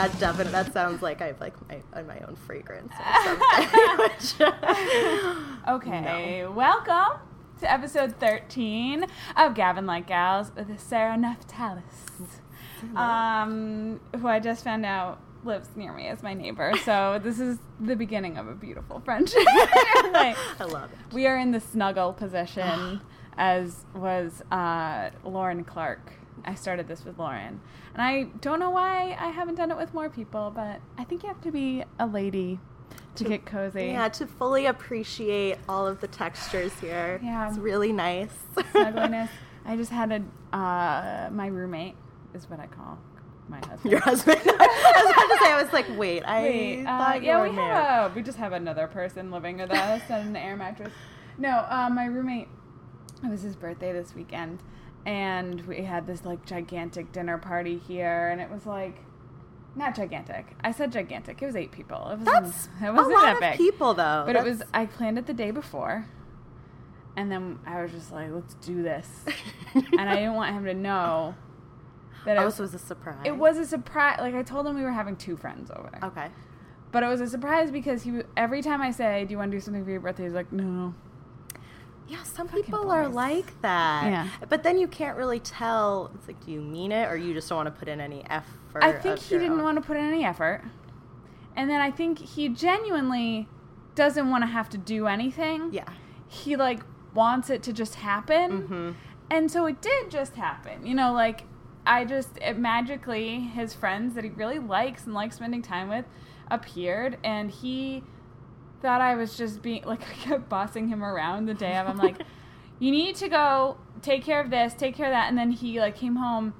that definitely, that sounds like I have like my own fragrance or something. Okay, welcome to episode 13 of Gavin Like Gals with Sarah Naftalis, who I just found out lives near me as my neighbor. So this is the beginning of a beautiful friendship. Like, I love it. We are in the snuggle position, as was Lauren Clark. I started this with Lauren. And I don't know why I haven't done it with more people, but I think you have to be a lady to get cozy. Yeah, to fully appreciate all of the textures here. Yeah. It's really nice. Snuggliness. I just had my roommate is what I call my husband. Your husband? I was about to say, I was like, wait, I thought you were married. We just have another person living with us and an air mattress. No, my roommate, it was his birthday this weekend, and we had this, like, gigantic dinner party here, and it was, like, not gigantic. I said gigantic. It was 8 people. It wasn't a lot that big. of people, though. But it was, I planned it the day before, and then I was just like, let's do this. And I didn't want him to know that it was a surprise. It was a surprise. Like, I told him we were having 2 friends over. Okay. But it was a surprise because every time I say, do you want to do something for your birthday? He's like, no. Yeah, some people are like that. Yeah. But then you can't really tell. It's like, do you mean it, or you just don't want to put in any effort? I think he didn't want to put in any effort. And then I think he genuinely doesn't want to have to do anything. Yeah. He, like, wants it to just happen. Mm-hmm. And so it did just happen. You know, like, magically, his friends that he really likes and likes spending time with appeared, and he thought I was just being, like, I kept bossing him around the day of. I'm like, you need to go take care of this, take care of that. And then he, like, came home,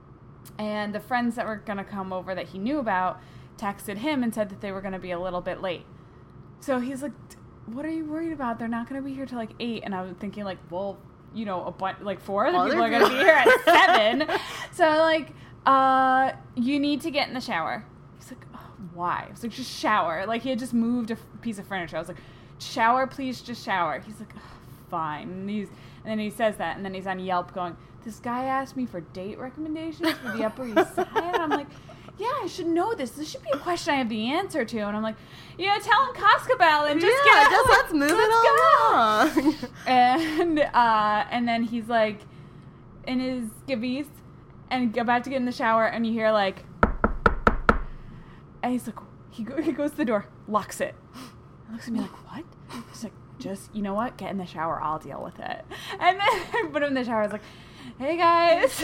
and the friends that were going to come over that he knew about texted him and said that they were going to be a little bit late. So he's like, what are you worried about? They're not going to be here till, like, 8. And I was thinking, like, well, you know, 4 other people are going to be here at 7. So, like, you need to get in the shower. He's like, oh, why? I was like, just shower. Like, he had just moved a piece of furniture. I was like, shower, please, just shower. He's like, oh, fine. And then he says that, and then he's on Yelp going, this guy asked me for date recommendations for the Upper East Side. And I'm like, yeah, I should know this. This should be a question I have the answer to. And I'm like, yeah, tell him Costco and just get just let's move it along. And then he's like in his skivvies and about to get in the shower, and you hear like, and he's like, he goes to the door, locks it. He looks at me like, what? He's like, just, you know what? Get in the shower. I'll deal with it. And then I put him in the shower. I was like, hey guys.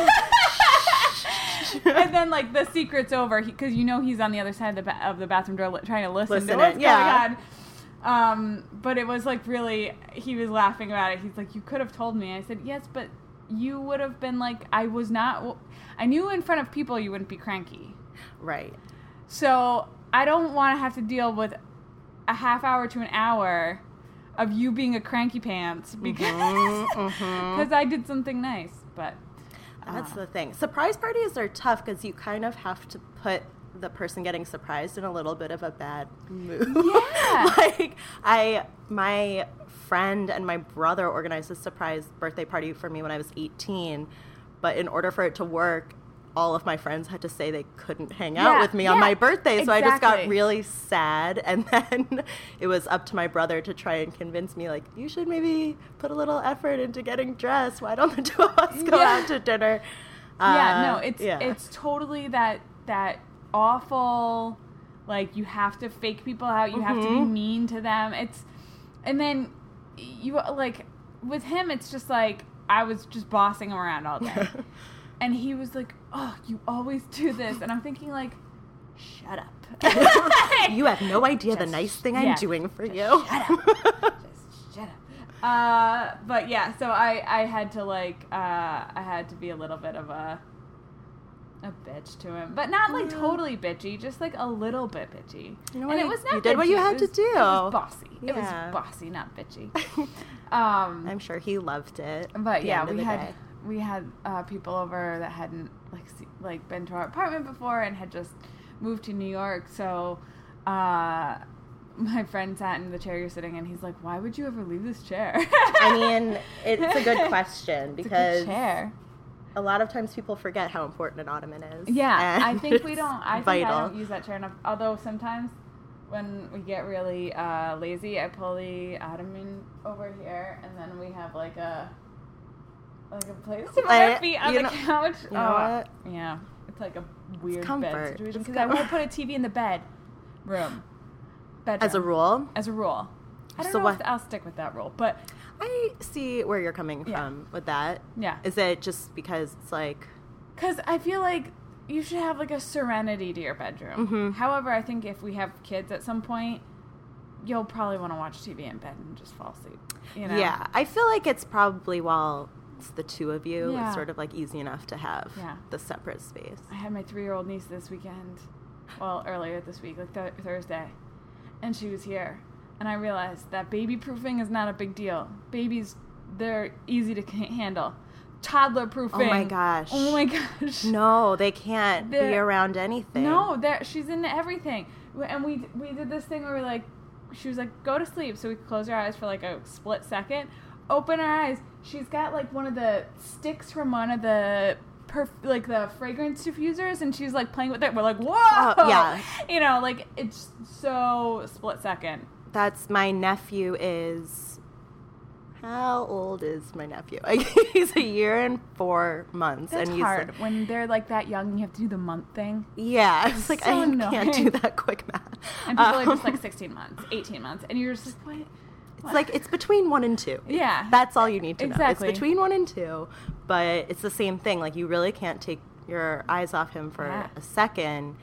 And then, like, the secret's over because you know he's on the other side of the bathroom door trying to listen to what's going on. But it was, like, really, he was laughing about it. He's like, you could have told me. I said, yes, but you would have been like, I knew in front of people you wouldn't be cranky. Right. So I don't want to have to deal with a half hour to an hour of you being a cranky pants because I did something nice, but... That's the thing. Surprise parties are tough because you kind of have to put the person getting surprised in a little bit of a bad mood. Yeah. Like, my friend and my brother organized a surprise birthday party for me when I was 18, but in order for it to work, all of my friends had to say they couldn't hang out with me on my birthday. So I just got really sad. And then it was up to my brother to try and convince me, like, you should maybe put a little effort into getting dressed. Why don't the 2 of us go out to dinner? It's totally that awful, like, you have to fake people out. You have to be mean to them. And then you, like, with him, it's just like, I was just bossing him around all day. And he was like, oh, you always do this. And I'm thinking, like, shut up. You have no idea the nice thing I'm doing for you. Shut up. Just shut up. But, yeah, so I had to, like, I had to be a little bit of a bitch to him. But not, like, totally bitchy. Just, like, a little bit bitchy. You know and it was not You did what you had to do. It was bossy. Yeah. It was bossy, not bitchy. I'm sure he loved it. But, yeah, we had people over that hadn't like been to our apartment before and had just moved to New York. So my friend sat in the chair you're sitting in. He's like, "Why would you ever leave this chair?" I mean, it's a good question because it's a good chair. a lot of times people forget how important an ottoman is. Yeah, and I think we don't. I think I vital. don't use that chair enough. Although sometimes when we get really lazy, I pull the ottoman over here, and then we have like a place to put our feet on the couch. You know what? Yeah, it's like a weird comfort. bed situation It's because I won't put a TV in the bedroom. As a rule? As a rule. I don't So know what- if I'll stick with that rule, but I see where you're coming from with that. Yeah. Is it just because it's like... because I feel like you should have like a serenity to your bedroom. Mm-hmm. However, I think if we have kids at some point, you'll probably want to watch TV in bed and just fall asleep. You know? Yeah. I feel like it's probably while it's the two of you, Yeah. it's sort of like easy enough to have Yeah. the separate space. I had my 3-year-old niece this weekend. Well, earlier this week, like Thursday. And she was here. And I realized that baby proofing is not a big deal. Babies, they're easy to handle. Toddler proofing. Oh my gosh. Oh my gosh. No, they can't be around anything. No, she's into everything. And we did this thing where we like, she was like, go to sleep. So we closed our eyes for like a split second. Open our eyes. She's got like one of the sticks from one of the like the fragrance diffusers, and she's like playing with it. We're like, whoa! Yeah. You know, like it's so split second. That's my nephew is... How old is my nephew? He's 1 year and 4 months. That's and he's hard when they're like that young. And you have to do the month thing. Yeah, it's like so I can't do annoying. that quick math. And people are just like 16 months, 18 months, and you're just like, what? It's like it's between 1 and 2. Yeah. That's all you need to know. Exactly. It's between 1 and 2, but it's the same thing. Like you really can't take your eyes off him for a second.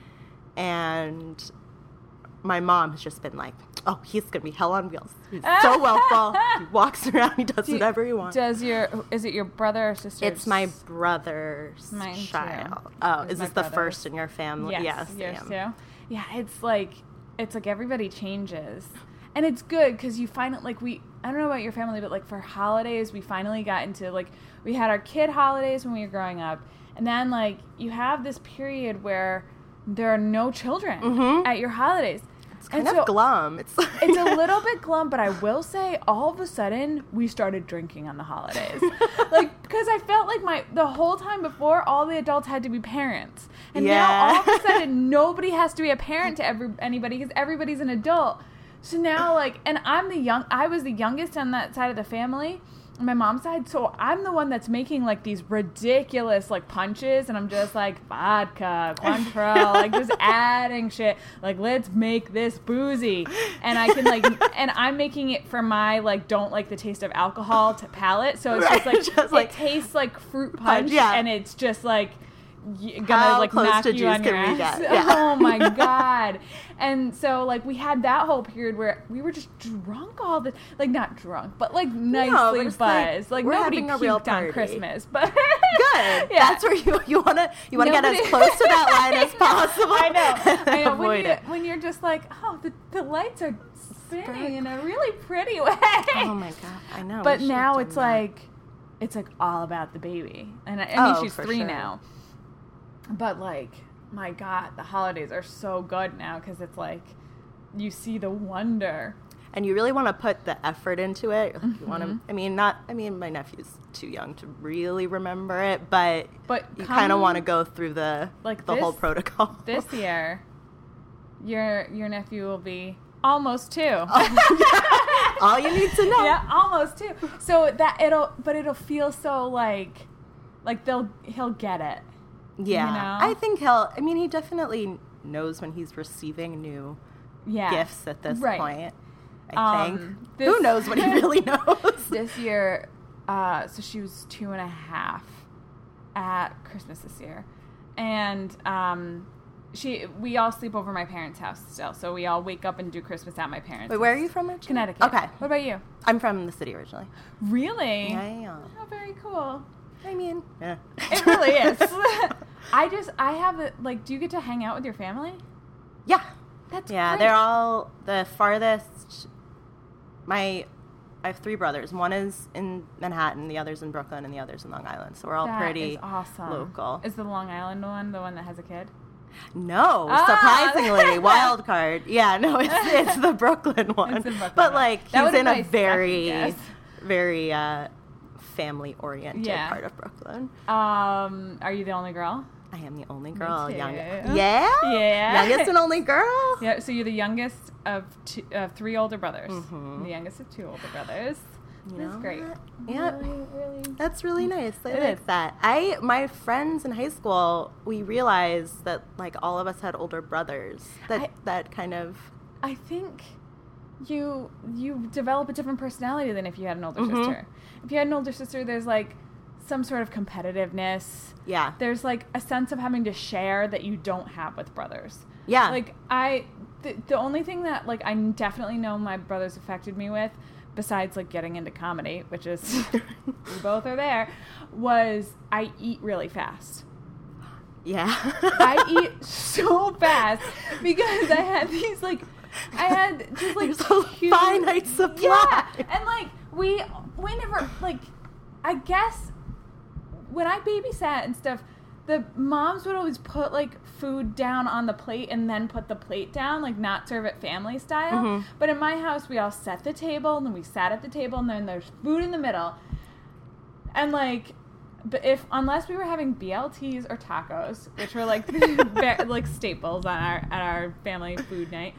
And my mom has just been like, "Oh, he's gonna be hell on wheels. He's so welcome. He walks around. He does whatever he wants." Is it your brother or sister? It's my brother's Mine too. child. Oh, It's is my this the brother's. first in your family? Yes, Yes, yours too. Yeah, it's like everybody changes, and it's good because you find it like I don't know about your family, but like for holidays, we finally got into like we had our kid holidays when we were growing up, and then like you have this period where there are no children at your holidays. It's kind of glum. It's like It's a little bit glum, but I will say, all of a sudden, we started drinking on the holidays. Like, because I felt like the whole time before, all the adults had to be parents. And now, all of a sudden, nobody has to be a parent to anybody because everybody's an adult. So now, like, and I was the youngest on that side of the family, on my mom's side, so I'm the one that's making, like, these ridiculous, like, punches, and I'm just like, vodka, Cointreau, like, just adding shit, like, let's make this boozy, and I can, like, and I'm making it for my, like, don't like the taste of alcohol to palate, so it's just like, it tastes like fruit punch, and it's just, like, gonna like knock you on your ass. Yeah. Oh my god. And so like we had that whole period where we were just drunk all the like not drunk but like nicely buzzed. Like we're nobody having a real puked on party. Christmas. But good. Yeah. That's where you wanna get as close to that line as possible. I know. Avoid it. When you're just like, oh, the lights are spinning in a really pretty way. Oh my god, I know. But now it's like all about the baby. And I mean she's 3 now. But, like, my God, the holidays are so good now because it's like you see the wonder. And you really want to put the effort into it. You want to, my nephew's too young to really remember it, but you kind of want to go through the whole protocol. This year, your nephew will be almost 2. All you need to know. Yeah, almost 2. So it'll feel so like he'll get it. Yeah, you know? I think he definitely knows when he's receiving new gifts at this point, I think. Who knows what he really knows? This year, so she was 2.5 at Christmas this year. And we all sleep over my parents' house still. So we all wake up and do Christmas at my parents' Wait, where are you from originally? Connecticut. Okay. What about you? I'm from the city originally. Really? Yeah. Oh, very cool. I mean, yeah. It really is. I have it, like, do you get to hang out with your family? Yeah. That's great. They're all the farthest. I have 3 brothers. One is in Manhattan, the other's in Brooklyn, and the other's in Long Island. So we're all pretty awesome. Local. Is the Long Island one the one that has a kid? No, surprisingly, wild card. Yeah, no, it's the Brooklyn one. It's the Brooklyn but one. like he's in a very, very family-oriented part of Brooklyn. Are you the only girl? I am the only girl. Me too. Yeah? Youngest and only girl? Yeah, so you're the youngest of 3 older brothers. Mm-hmm. The youngest of 2 older brothers. That's great. Yeah. Really. That's really nice. I like that. My friends in high school, we realized that, like, all of us had older brothers. That kind of... I think you develop a different personality than if you had an older sister. If you had an older sister, there's, like, some sort of competitiveness. Yeah. There's, like, a sense of having to share that you don't have with brothers. Yeah. Like, the only thing that, like, I definitely know my brothers affected me with, besides, like, getting into comedy, which is, we both are there, was I eat really fast. Yeah. I eat so fast because I had these, like, just, like, there's a finite supply. Yeah, and, like, we never, like, I guess when I babysat and stuff, the moms would always put, like, food down on the plate and then put the plate down, like, not serve it family style. Mm-hmm. But in my house, we all set the table, and then we sat at the table, and then there's food in the middle. And, like, but unless we were having BLTs or tacos, which were, like, like staples at our family food night,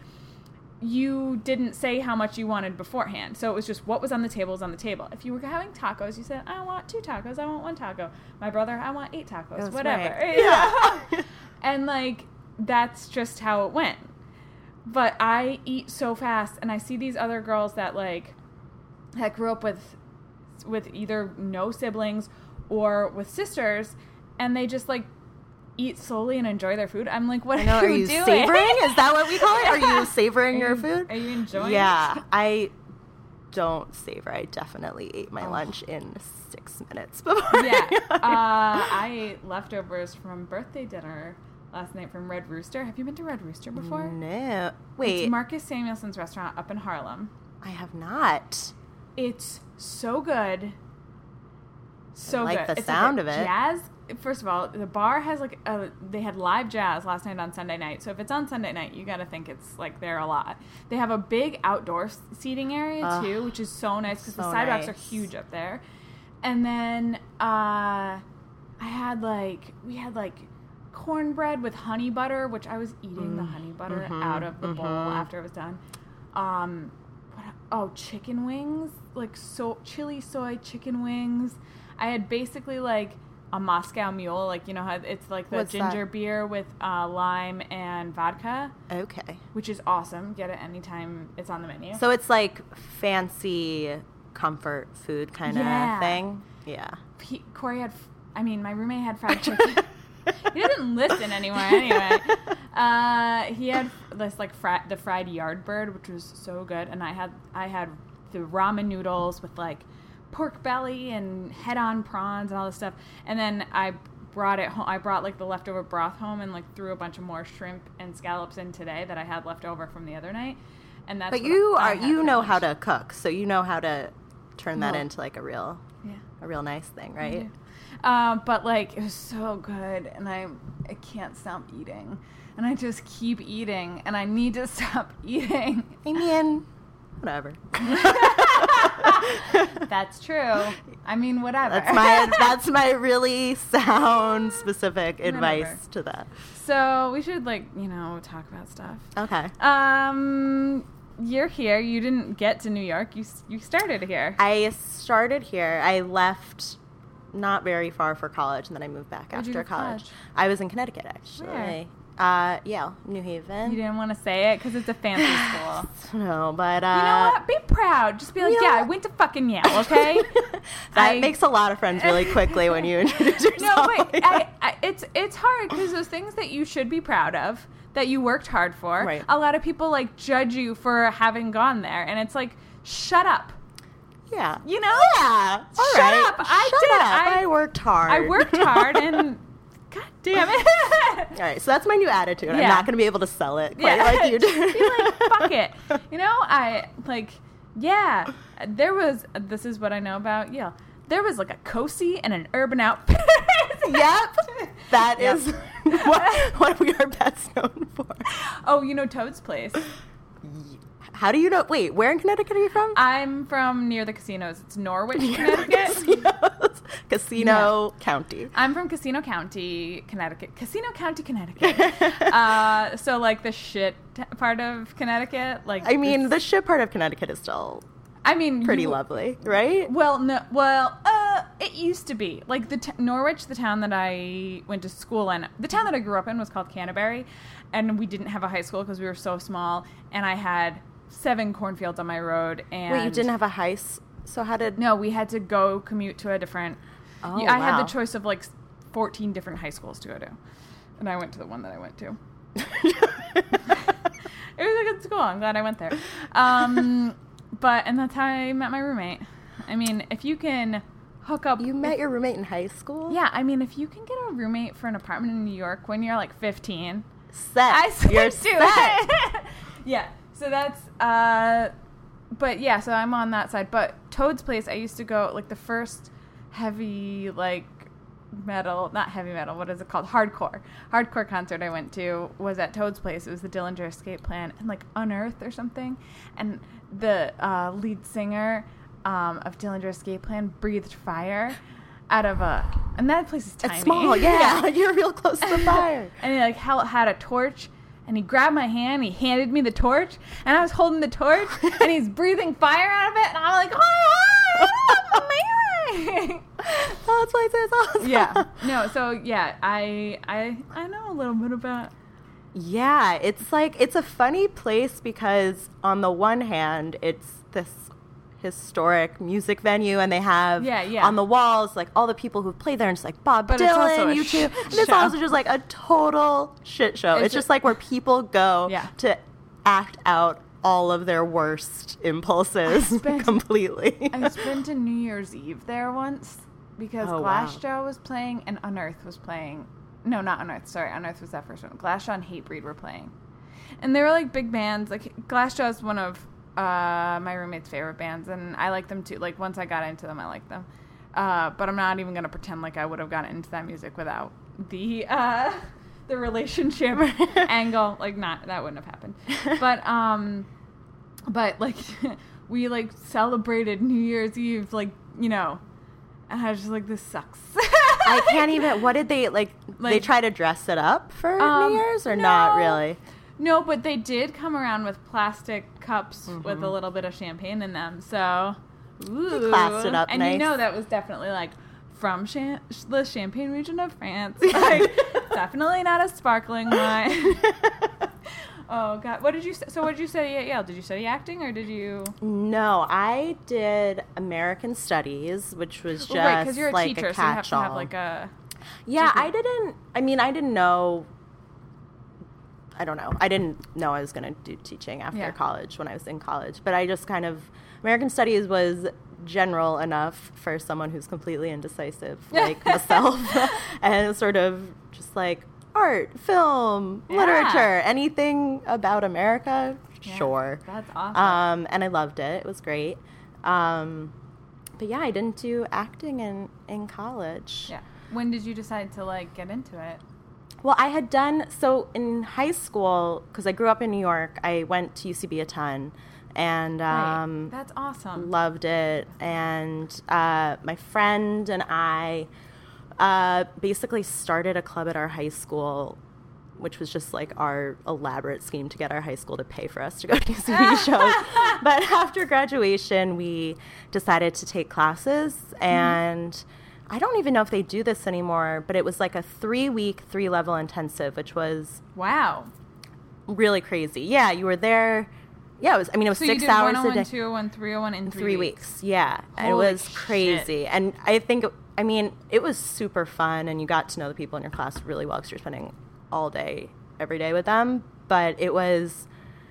you didn't say how much you wanted beforehand. So it was just what was on the table was on the table. If you were having tacos, you said, I want 2 tacos. I want 1 taco. My brother, I want 8 tacos. That's whatever. Right. Yeah. And, like, that's just how it went. But I eat so fast, and I see these other girls that, like, that grew up with either no siblings or with sisters, and they just, like, eat slowly and enjoy their food. I'm like, what are you doing? Savoring? Is that what we call it? Are you savoring your food? Are you enjoying it? I don't savor. I definitely ate my lunch in 6 minutes before. Yeah. I ate leftovers from birthday dinner last night from Red Rooster. Have you been to Red Rooster before? No. Wait. It's Marcus Samuelson's restaurant up in Harlem. I have not. It's so good. So I like good. the sound of it. Jazz. First of all, the bar has, like, they had live jazz last night on Sunday night. So if it's on Sunday night, you got to think it's, like, there a lot. They have a big outdoor seating area, too, which is so nice because the sidewalks are huge up there. And then we had, like, cornbread with honey butter, which I was eating the honey butter out of the bowl after it was done. Chicken wings, like, chili soy chicken wings. I had basically, like, a Moscow Mule, like, you know how it's like the ginger beer with lime and vodka. Okay. Which is awesome. Get it anytime it's on the menu. So it's like fancy comfort food kind of thing? Yeah. My roommate had fried chicken. He doesn't listen anymore anyway. He had this, like, the fried Yardbird, which was so good. And I had the ramen noodles with, like, pork belly and head-on prawns and all this stuff, and then I brought it home. I brought, like, the leftover broth home and, like, threw a bunch of more shrimp and scallops in today that I had left over from the other night. And that's. But you know how to cook, so you know how to turn that into, like, a real nice thing, right? But, like, it was so good, and I can't stop eating, and I just keep eating, and I need to stop eating. I mean, whatever. That's true. I mean, whatever. That's my really sound specific advice to that. So we should, like, talk about stuff. Okay. You're here. You didn't get to New York. You started here. I started here. I left not very far for college, and then I moved back after college. I was in Connecticut, actually. Where? Yale, New Haven. You didn't want to say it because it's a fancy school. No, but... you know what? Be proud. Just be like, I went to fucking Yale, okay? That makes a lot of friends really quickly when you introduce yourself. No, wait. It's hard because those things that you should be proud of, that you worked hard for, right. A lot of people, like, judge you for having gone there. And it's like, shut up. Yeah. You know? Yeah. Shut up. I worked hard. I worked hard and... God damn it. All right, so that's my new attitude. Yeah. I'm not going to be able to sell it quite like you did. Be like, fuck it. This is what I know about Yale. There was, like, a Cozy and an Urban Outfitters. Yep. That is what we are best known for. Oh, you know Toad's Place. How do you know? Wait, where in Connecticut are you from? I'm from near the casinos. It's Norwich, Connecticut. Casino County. I'm from Casino County, Connecticut. Casino County, Connecticut. So like the shit part of Connecticut. Like I mean, the shit part of Connecticut is still pretty lovely, right? Well, no. Well, it used to be like Norwich, the town that I went to school in. The town that I grew up in was called Canterbury, and we didn't have a high school because we were so small. And I had 7 cornfields on my road. And wait, you didn't have a high? So how did? No, we had to go commute to a different. Oh, I had the choice of like 14 different high schools to go to, and I went to the one that I went to. It was a good school. I'm glad I went there. And that's how I met my roommate. I mean, if you can hook up... You met your roommate in high school? Yeah, I mean, if you can get a roommate for an apartment in New York when you're like 15... You're set. Yeah, so that's... But yeah, so I'm on that side. But Toad's Place, I used to go, like the first heavy, like... not heavy metal, what is it called? Hardcore concert I went to was at Toad's Place. It was the Dillinger Escape Plan and like Unearthed or something. And the lead singer of Dillinger Escape Plan breathed fire out of and that place is tiny. It's small, yeah. You're real close to the fire. And he like had a torch, and he grabbed my hand, he handed me the torch, and I was holding the torch, and he's breathing fire out of it, and I'm like, oh, amazing. That's why it's awesome. Yeah. No, so yeah, I know a little bit about. Yeah, it's like it's a funny place because on the one hand, it's this historic music venue, and they have on the walls like all the people who've played there, and it's like Bob Dylan, U2, and it's also just like a total shit show. It's just like where people go to act out all of their worst impulses completely. I spent a New Year's Eve there once because Glassjaw was playing and Unearthed was playing. No, not Unearthed. Sorry, Unearthed was that first one. Glassjaw and Hatebreed were playing, and they were like big bands. Like Glassjaw is one of my roommate's favorite bands, and I like them too. Like once I got into them, I liked them. But I'm not even gonna pretend like I would have gotten into that music without the relationship angle. Like that wouldn't have happened. But like we like celebrated New Year's Eve, like, you know, and I was just like, this sucks. I can't even. What did they like? They try to dress it up for New Year's, or not really? No, but they did come around with plastic cups with a little bit of champagne in them. So, they classed it up and nice. You know that was definitely like from the Champagne region of France. Like, definitely not a sparkling wine. Oh God! What did you? So what did you study at Yale? Did you study acting, or did you? No, I did American Studies, which was just because you're a like teacher, a so you have to catch-all. have like a. Yeah, I didn't. I mean, I didn't know. I don't know. I didn't know I was going to do teaching after college when I was in college, but I just kind of American Studies was general enough for someone who's completely indecisive like myself, and it was sort of just like. Art, film, literature, anything about America, sure. That's awesome. And I loved it. It was great. But yeah, I didn't do acting in college. Yeah. When did you decide to like get into it? Well, I had done, so in high school, because I grew up in New York, I went to UCB a ton. And that's awesome. Loved it. And my friend and I basically started a club at our high school, which was just like our elaborate scheme to get our high school to pay for us to go to UCB shows. But after graduation, we decided to take classes, and I don't even know if they do this anymore, but it was like a 3-week, 3-level intensive, which was really crazy. Yeah, you were there. Yeah, it was so 6 hours a day. 101, 201, 301 in 3 weeks. Yeah, it was crazy. Shit. And I think, it was super fun, and you got to know the people in your class really well because you're spending all day, every day with them. But it was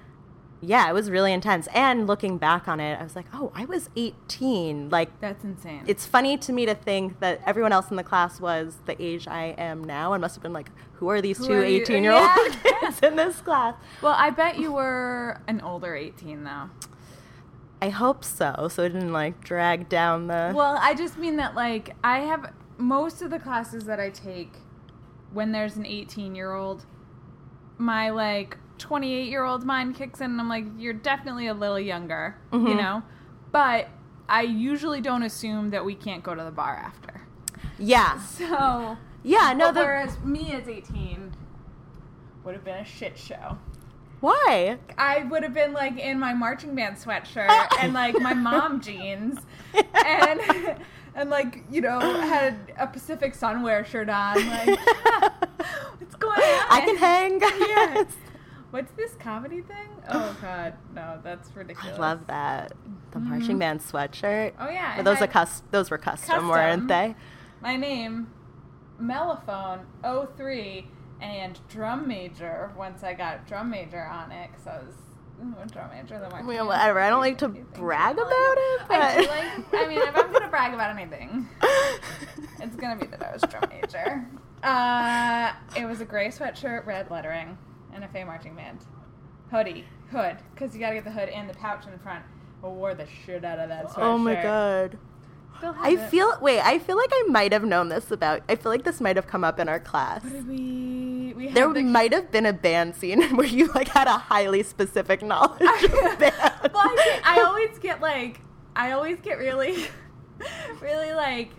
really intense. And looking back on it, I was like, oh, I was 18. Like, that's insane. It's funny to me to think that everyone else in the class was the age I am now and must have been like, who are these two 18-year-old kids in this class? Well, I bet you were an older 18, though. I hope so it didn't, like, drag down the... Well, I just mean that, like, I have... Most of the classes that I take, when there's an 18-year-old, my, like, 28-year-old mind kicks in and I'm like, you're definitely a little younger, Mm-hmm. you know? But I usually don't assume that we can't go to the bar after. Yeah. So, Yeah, no, whereas me as 18 would have been a shit show. Why? I would have been like in my marching band sweatshirt and like my mom jeans and like, you know, had a Pacific Sunwear shirt on. Like, what's going on? I can hang. Yes. What's this comedy thing? Oh God, no, that's I ridiculous. love that. The marching band sweatshirt. Oh yeah, But those had those were custom, weren't they? my name, Mellophone 03, and drum major. Once I got drum major on it, because I was a drum major. The marching band. Whatever. I don't like to brag about it, but I do like. I mean, if I'm gonna brag about anything, it's gonna be that I was a drum major. It was a gray sweatshirt, red lettering, and a Fey marching band. Hood, because you gotta get the hood and the pouch in the front. I wore the shit out of that sweatshirt. Oh my God. Still have I it. feel like I might have known this about. I feel like this might have come up in our class. What did we had There the- might have been a band scene where you like had a highly specific knowledge of band. Well, I always get really, really like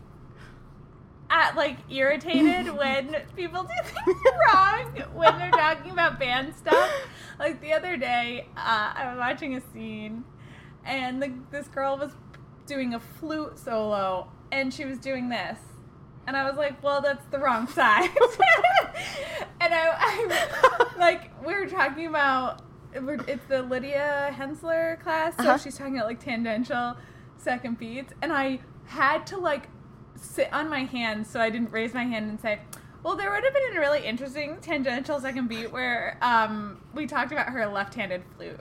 irritated when people do things wrong when they're talking about band stuff. Like the other day, I was watching a scene, and this girl was doing a flute solo, and she was doing this. And I was like, well, that's the wrong side. And I like, we were talking about, it's the Lydia Hensler class, so she's talking about, like, tangential second beats. And I had to, like, sit on my hands so I didn't raise my hand and say, well, there would have been a really interesting tangential second beat where we talked about her left-handed flute.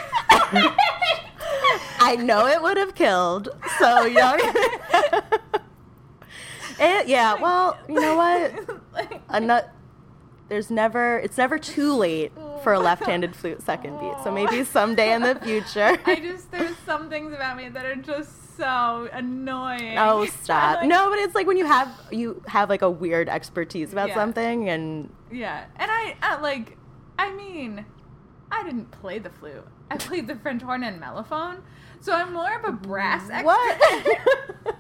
I know it would have killed. So young. Yeah, well, you know what? It's never too late for a left-handed flute second beat. So maybe someday in the future. There's some things about me that are just so annoying. Oh, stop. Like, No, but it's like when you have like a weird expertise about something and yeah. And I mean, I didn't play the flute. I played the French horn and mellophone. So I'm more of a brass expert. what?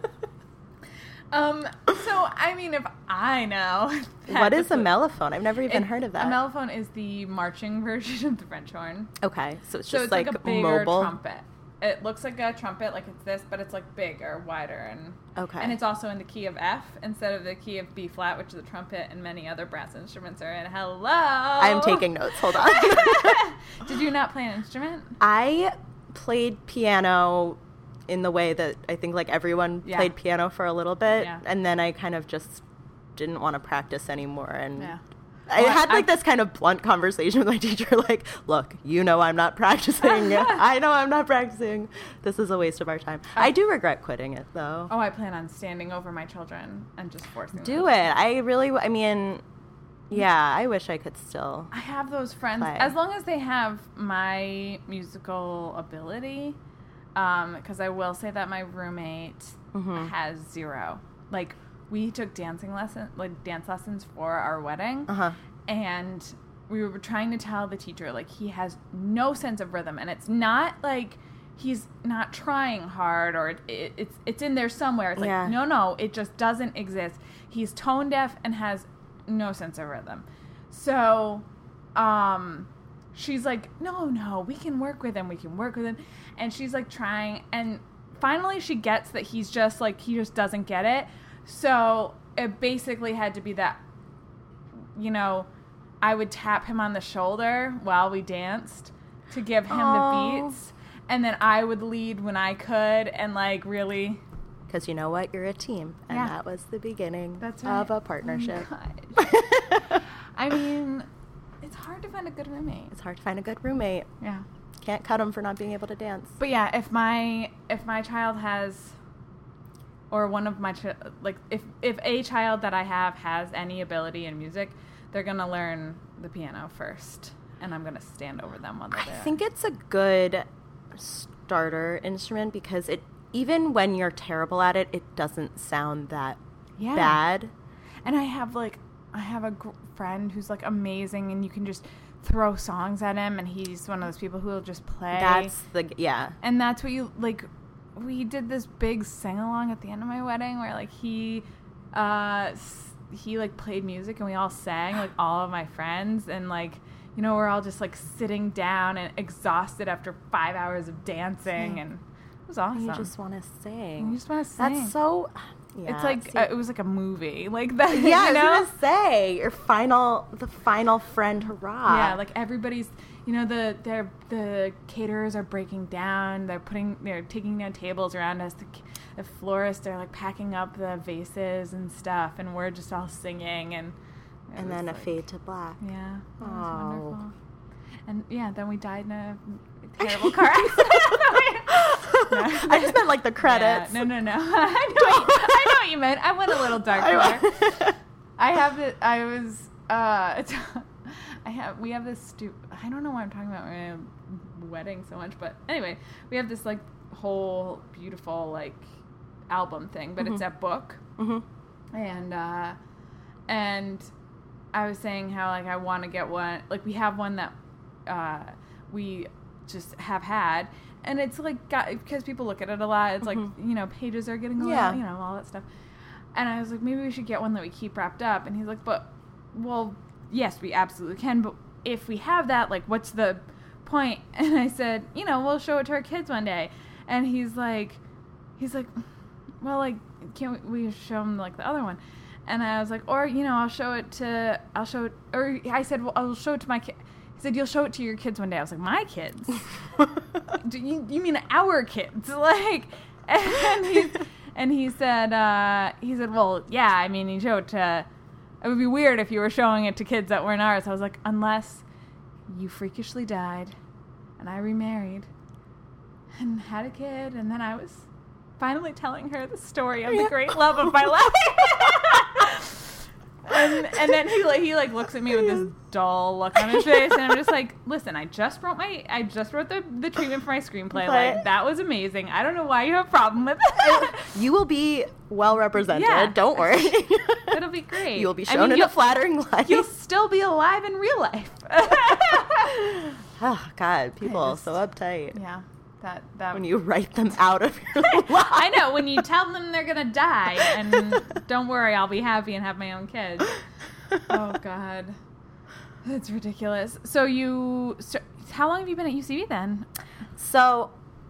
So, I mean, if I know... What is a mellophone? I've never even heard of that. A mellophone is the marching version of the French horn. Okay, so it's So just it's like a bigger mobile. trumpet. It looks like a trumpet, like it's this, but it's like bigger, wider, and Okay. And it's also in the key of F instead of the key of B flat, which the trumpet and many other brass instruments are in. Hello. I'm taking notes. Hold on. Did you not play an instrument? I played piano in the way that I think like everyone played piano for a little bit, and then I kind of just didn't want to practice anymore, and I had like this kind of blunt conversation with my teacher, like, look, you know I'm not practicing. I know I'm not practicing. This is a waste of our time. I do regret quitting it, though. Oh, I plan on standing over my children and just forcing them. Do it. I mean, yeah, I wish I could still. I have those friends, play. as long as they have my musical ability, because I will say that my roommate has zero. Like, we took dance lessons for our wedding, and we were trying to tell the teacher, like, he has no sense of rhythm, and it's not like he's not trying hard or it's in there somewhere. It's like, no, it just doesn't exist. He's tone deaf and has no sense of rhythm. So, she's like, no, we can work with him. And she's like trying, and finally she gets that he's just like, he just doesn't get it. So it basically had to be that, you know, I would tap him on the shoulder while we danced to give him the beats. And then I would lead when I could, and like really. Because you know what? You're a team. And that was the beginning of a partnership. Oh, I mean, it's hard to find a good roommate. It's hard to find a good roommate. Yeah. Can't cut them for not being able to dance. But yeah, if my child has, or one of my, if a child that I have has any ability in music, they're going to learn the piano first. And I'm going to stand over them while they're there. I think it's a good starter instrument because even when you're terrible at it, it doesn't sound that bad. And I have a friend who's like amazing, and you can just throw songs at him, and he's one of those people who will just play. And that's what you, like, we did this big sing-along at the end of my wedding where, like, he like, played music, and we all sang, like, all of my friends, and, like, you know, we're all just, like, sitting down and exhausted after 5 hours of dancing, and it was awesome. You just want to sing. That's so... Yeah, it's like it was like a movie, like that. Yeah, you know? I was gonna say the final friend hurrah. Yeah, like everybody's, you know, the caterers are breaking down. They're taking down tables around us. The florists are like packing up the vases and stuff, and we're just all singing, and then a fade to black. Yeah, that was wonderful. And yeah, then we died in a terrible car accident. I just meant like the credits. Yeah, no. I know what you meant. I went a little dark there. We have this I don't know why I'm talking about my wedding so much, but anyway, we have this like whole beautiful like album thing, but it's a book. Mm-hmm. And I was saying how like I want to get one. Like we have one that we just have had. And it's like, because people look at it a lot, it's like, you know, pages are getting a little, you know, all that stuff. And I was like, maybe we should get one that we keep wrapped up. And he's like, well, yes, we absolutely can. But if we have that, like, what's the point? And I said, you know, we'll show it to our kids one day. And he's like, well, like, can't we show them, like, the other one? And I was like, or, you know, I said, well, I'll show it to my kid. He said, you'll show it to your kids one day. I was like, my kids? You mean our kids? Like, and he said, well, yeah, I mean, you show it to, it would be weird if you were showing it to kids that weren't ours. I was like, unless you freakishly died and I remarried and had a kid, and then I was finally telling her the story of the great love of my life. And then he looks at me with this dull look on his face, and I'm just like, listen, I just wrote the treatment for my screenplay. Like, that was amazing. I don't know why you have a problem with it. You will be well represented. Yeah. Don't worry. It'll be great. You will be shown in a flattering light. You'll still be alive in real life. Oh God, people so uptight. Yeah. That when you write them out of your life. I know, when you tell them they're gonna die, and don't worry, I'll be happy and have my own kids. Oh God, that's ridiculous. So how long have you been at UCB then? So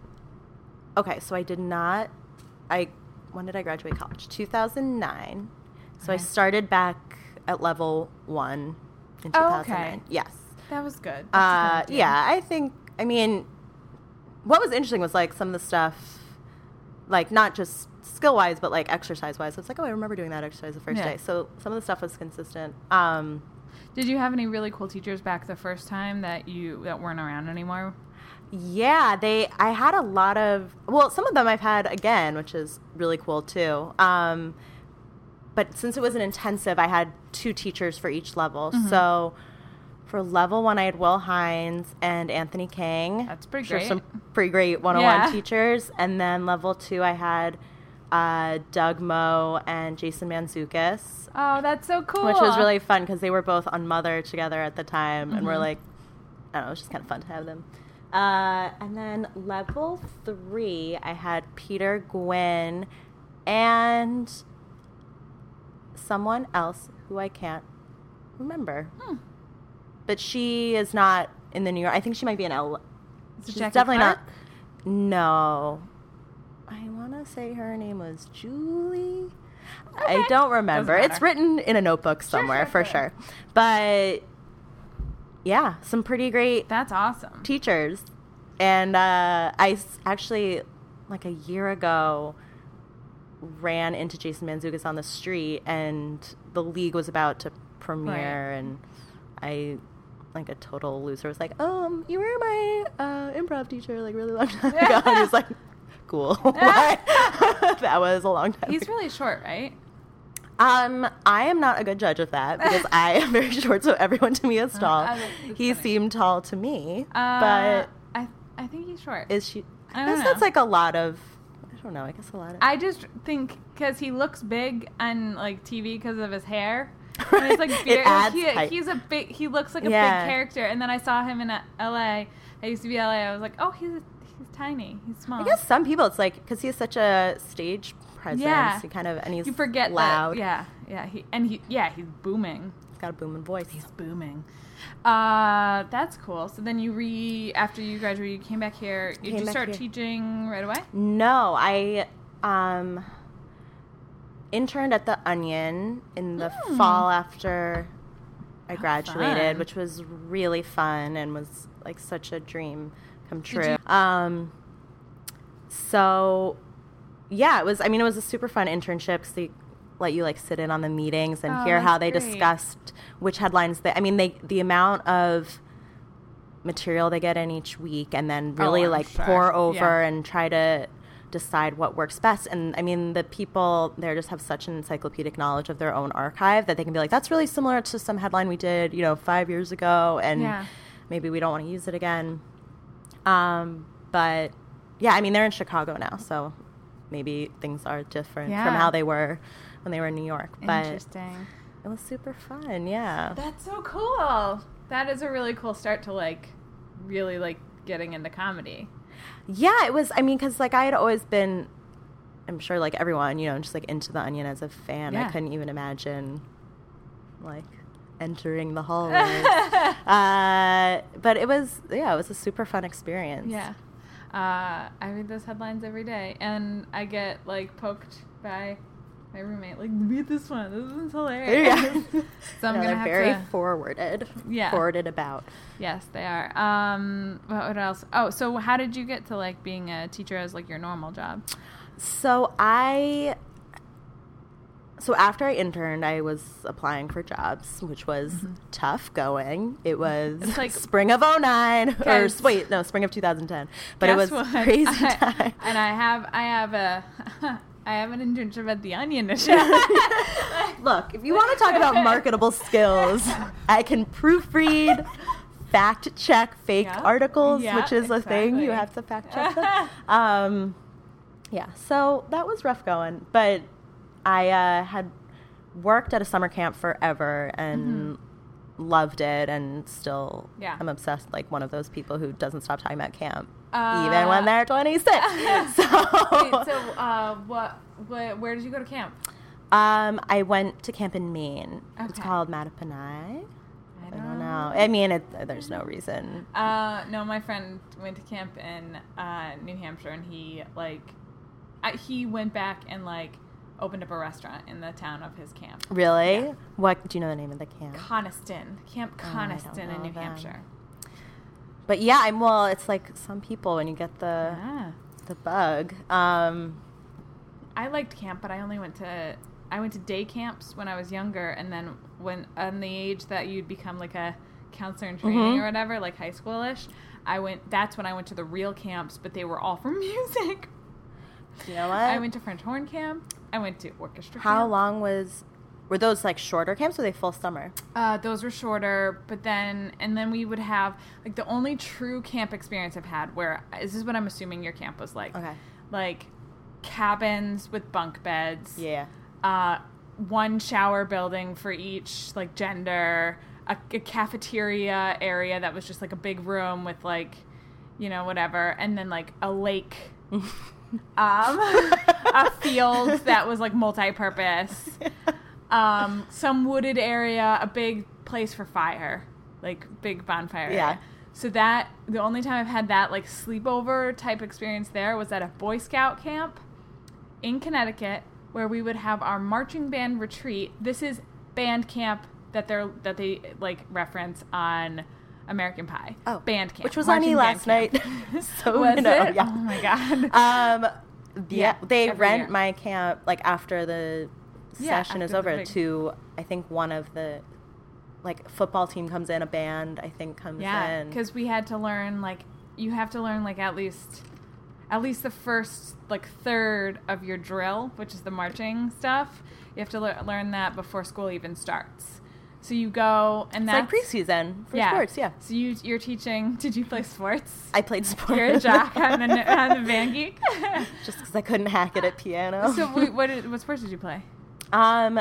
when did I graduate college? 2009. So I started back at level 1 in 2009. Okay. Yes. That was good. Yeah, I mean, what was interesting was, like, some of the stuff, like, not just skill-wise, but, like, exercise-wise. It's like, oh, I remember doing that exercise the first day. So some of the stuff was consistent. Did you have any really cool teachers back the first time that weren't around anymore? Yeah, I had a lot of, well, some of them I've had again, which is really cool, too. But since it was an intensive, I had 2 teachers for each level. Mm-hmm. So for level 1, I had Will Hines and Anthony King. That's pretty great. Some pretty great 101 teachers. And then level 2, I had Doug Moe and Jason Manzukis. Oh, that's so cool. Which was really fun because they were both on Mother together at the time. Mm-hmm. And we're like, I don't know, it was just kind of fun to have them. And then level 3, I had Peter Gwynn and someone else who I can't remember. But she is not in the New York. I think she might be in L. She's definitely Clark? Not. No. I want to say her name was Julie. Okay. I don't remember. It's written in a notebook somewhere for sure. But yeah, some pretty great. That's awesome. Teachers. And I actually, like a year ago, ran into Jason Manzukis on the street, and the league was about to premiere, and I, like a total loser, was like, you were my improv teacher, like, really long time ago. And he was like, cool. That was a long time He's ago. really short, right? I am not a good judge of that, because I am very short, so everyone to me is tall. He seemed tall to me, but I think he's short. Is she? I guess that's like a lot of, I don't know, I just think because he looks big on, like, TV because of his hair, And it's like It adds height. he looks like a big character. And then I saw him in LA. I used to be LA. I was like, oh, he's tiny. He's small. I guess some people, it's like, because he's such a stage presence. Yeah. And he's you forget loud. That, he's booming. He's got a booming voice. He's booming. That's cool. So then after you graduated, you came back here. Did you start teaching right away? No, I interned at the Onion in the fall after I graduated, which was really fun and was like such a dream come true. So yeah, it was a super fun internship because they let you like sit in on the meetings and hear how they discussed which headlines the amount of material they get in each week and then really pour over and try to decide what works best. And I mean, the people there just have such an encyclopedic knowledge of their own archive that they can be like, that's really similar to some headline we did, 5 years ago, and maybe we don't want to use it again. But yeah, I mean, they're in Chicago now, so maybe things are different from how they were when they were in New York. But interesting. It was super fun, yeah. That's so cool. That is a really cool start to like really like getting into comedy. Yeah, it was, because like I had always been, I'm sure like everyone, just like into the Onion as a fan. Yeah. I couldn't even imagine like entering the hallways. But it was a super fun experience. Yeah. I read those headlines every day, and I get like poked by my roommate, like, read this one. This one's hilarious. Yeah. So I'm gonna have very forwarded. Yeah. Forwarded about. Yes, they are. What else? Oh, so how did you get to like being a teacher as like your normal job? So after I interned, I was applying for jobs, which was tough going. It was like spring of 2009, spring of 2010. But it was crazy time. And I have an internship at the Onion. Look, if you want to talk about marketable skills, I can proofread, fact check fake articles, which is a thing. You have to fact check them. So that was rough going. But I had worked at a summer camp forever and loved it, and still I'm obsessed, like one of those people who doesn't stop talking about camp. Even when they're 26. Where did you go to camp? I went to camp in Maine. Okay. It's called Mattaponi. I don't know. There's no reason. No, my friend went to camp in New Hampshire, and he went back and like opened up a restaurant in the town of his camp. Really? Yeah. What do you know the name of the camp? Coniston. Camp Coniston in New Hampshire. But yeah, it's like some people when you get the bug. I liked camp, but I went to day camps when I was younger, and then when on the age that you'd become like a counselor in training or whatever, like high schoolish, that's when I went to the real camps, but they were all for music. You know what? I went to French horn camp. I went to orchestra camp. How long were those like shorter camps or were they full summer? Those were shorter, but then we would have like the only true camp experience I've had this is what I'm assuming your camp was like. Okay. Like cabins with bunk beds. Yeah. One shower building for each like gender, a cafeteria area that was just like a big room with like, whatever, and then like a lake. A field that was like multi-purpose. Some wooded area, a big place for fire, like big bonfire area. So that the only time I've had that like sleepover type experience there was at a Boy Scout camp in Connecticut, where we would have our marching band retreat. This is band camp that they like reference on American Pie. Oh, band camp, which was on me last night. So was it? Yeah. Oh my god. They rent my camp like after the session is over to, I think one of the like football team comes in, a band I think comes in. Yeah, because we had to learn you have to learn at least the first like third of your drill, which is the marching stuff. You have to learn that before school even starts. So you go, and that's like preseason for sports, yeah. So you're teaching. Did you play sports? I played sports. You're a jock on the Van Geek. Just because I couldn't hack it at piano. So what sports did you play? I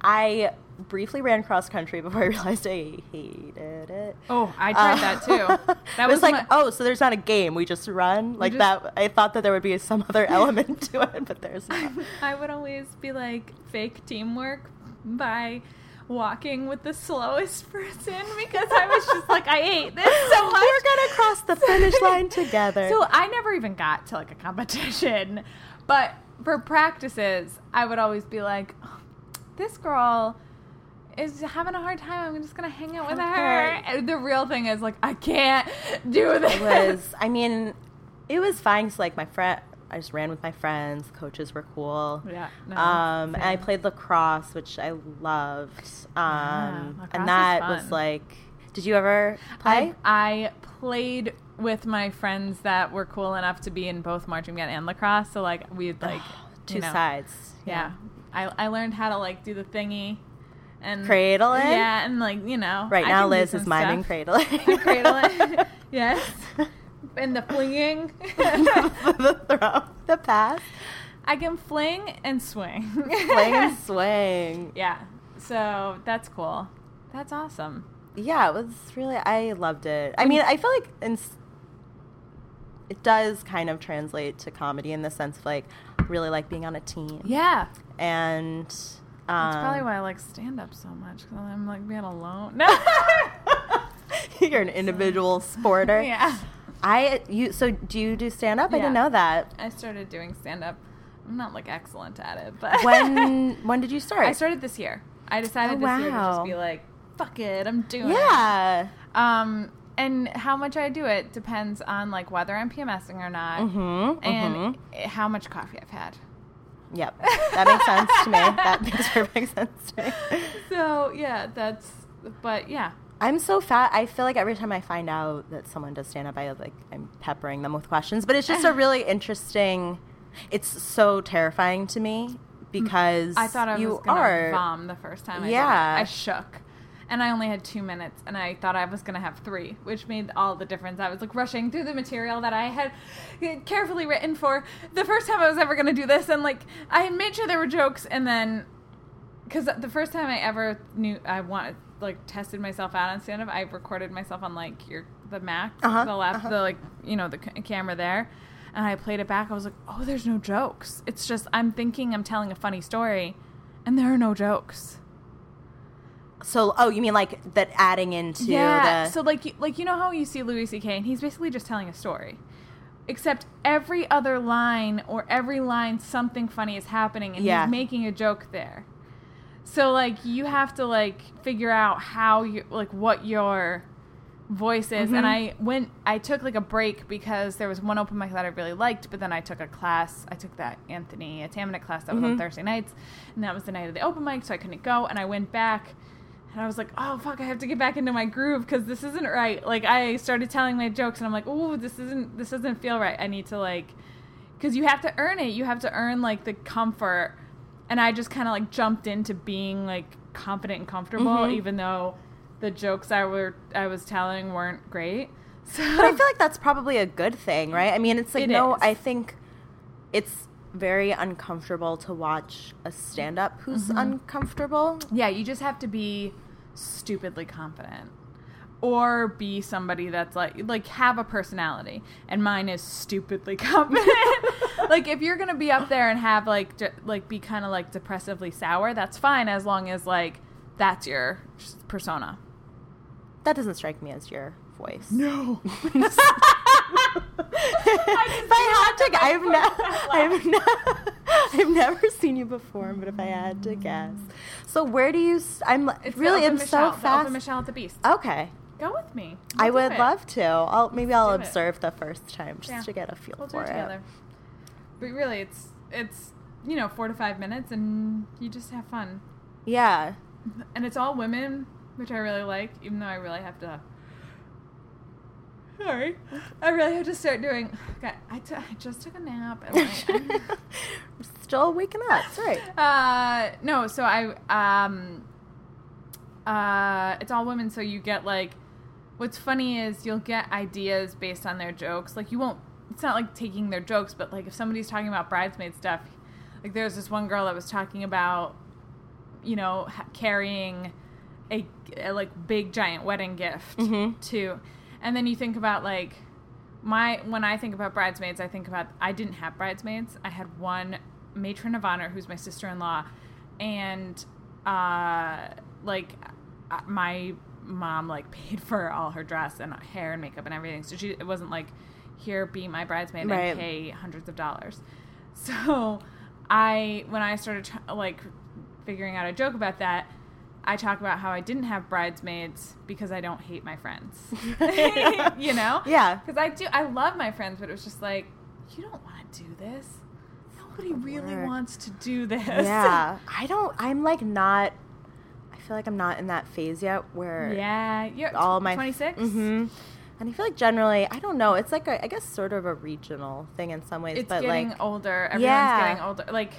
I briefly ran cross country before I realized I hated it. Oh, I tried that too. That was like, so there's not a game. We just run like that. I thought that there would be some other element to it, but there's not. I would always be like fake teamwork by walking with the slowest person because I was just like, I hate this so much. We're gonna cross the finish line together. So I never even got to like a competition, but for practices, I would always be like, oh, this girl is having a hard time. I'm just gonna hang out with her. And the real thing is like, I can't do this. It was fine. So like I just ran with my friends. Coaches were cool. Yeah. No, and I played lacrosse, which I loved. And that was like, did you ever play? I played with my friends that were cool enough to be in both marching band and lacrosse. So like we'd like two sides. Yeah. I learned how to like do the thingy and cradle it. Yeah, and like Right now Liz is miming cradling. Cradling. Yes. And the flinging. The throw. The pass. I can fling and swing. Fling and swing. Yeah. So that's cool. That's awesome. Yeah, it was really, I loved it. I mean, I feel like it does kind of translate to comedy in the sense of like, really like being on a team. Yeah. And that's probably why I like stand-up so much, because I'm like being alone. No. You're an individual sporter. Yeah. So do you do stand-up? Yeah. I didn't know that. I started doing stand-up. I'm not like excellent at it, but when did you start? I started this year. I decided this year to just be like, fuck it, I'm doing it. Yeah. And how much I do it depends on like whether I'm PMSing or not, and how much coffee I've had. Yep, that makes sense to me. That makes perfect sense to me. So yeah, but yeah. I'm so fat. I feel like every time I find out that someone does stand up, I'm peppering them with questions. But it's just a really interesting. It's so terrifying to me because I thought I was gonna vom the first time. I shook, and I only had 2 minutes, and I thought I was gonna have 3, which made all the difference. I was like rushing through the material that I had carefully written for the first time I was ever gonna do this, and like I had made sure there were jokes, and then because the first time I ever knew I wanted. Like tested myself out on stand-up, I recorded myself on like the Mac, the camera there, and I played it back. I was like, oh, there's no jokes. It's just I'm thinking I'm telling a funny story, and there are no jokes. So, you mean like that adding into So like you know how you see Louis C.K. and he's basically just telling a story, except every other line or every line something funny is happening, and he's making a joke there. So, like, you have to, like, figure out how you, like, what your voice is. And I took, like, a break because there was one open mic that I really liked, but then I took a class. I took that Anthony Atamanuik class that was on Thursday nights, and that was the night of the open mic, so I couldn't go. And I went back, and I was like, oh, fuck, I have to get back into my groove because this isn't right. Like, I started telling my jokes, and I'm like, ooh, this doesn't feel right. I need to, like, because you have to earn it. You have to earn, like, the comfort. And I just kind of like jumped into being like confident and comfortable, even though the jokes I was telling weren't great. So, but I feel like that's probably a good thing, right? I mean, it's like I think it's very uncomfortable to watch a stand-up who's uncomfortable. Yeah, you just have to be stupidly confident. Or be somebody that's like have a personality, and mine is stupidly confident. Like if you're gonna be up there and have like be kind of like depressively sour, that's fine as long as like that's your persona. That doesn't strike me as your voice. No. I've never seen you perform, but if I had to guess, so where do you? I'm so fast. The Open Michelle at the Beast. Okay. Go with me. I would love to. I'll observe the first time just to get a feel for it. Together. But really, it's 4 to 5 minutes, and you just have fun. Yeah. And it's all women, which I really like, even though I really have to. Sorry, I really have to start doing. Okay, I just took a nap. And I'm still waking up. Sorry. No, so it's all women, so you get like. What's funny is you'll get ideas based on their jokes. Like, you won't... It's not, like, taking their jokes, but, like, if somebody's talking about bridesmaid stuff... Like, there's this one girl that was talking about carrying a like big giant wedding gift too. And then you think about like when I think about bridesmaids, I didn't have bridesmaids. I had one matron of honor who's my sister-in-law, and like my mom like paid for all her dress and hair and makeup and everything. So it wasn't like, here, be my bridesmaid and pay hundreds of dollars. So when I started like figuring out a joke about that, I talk about how I didn't have bridesmaids because I don't hate my friends. You know? Yeah. Because I love my friends, but it was just like, you don't want to do this. Nobody really wants to do this. Yeah. I feel like I'm not in that phase yet where you're all my 26? Mm-hmm. And I feel like generally, I don't know, it's like I guess sort of a regional thing in some ways. It's but getting like, older. Everyone's getting older. Like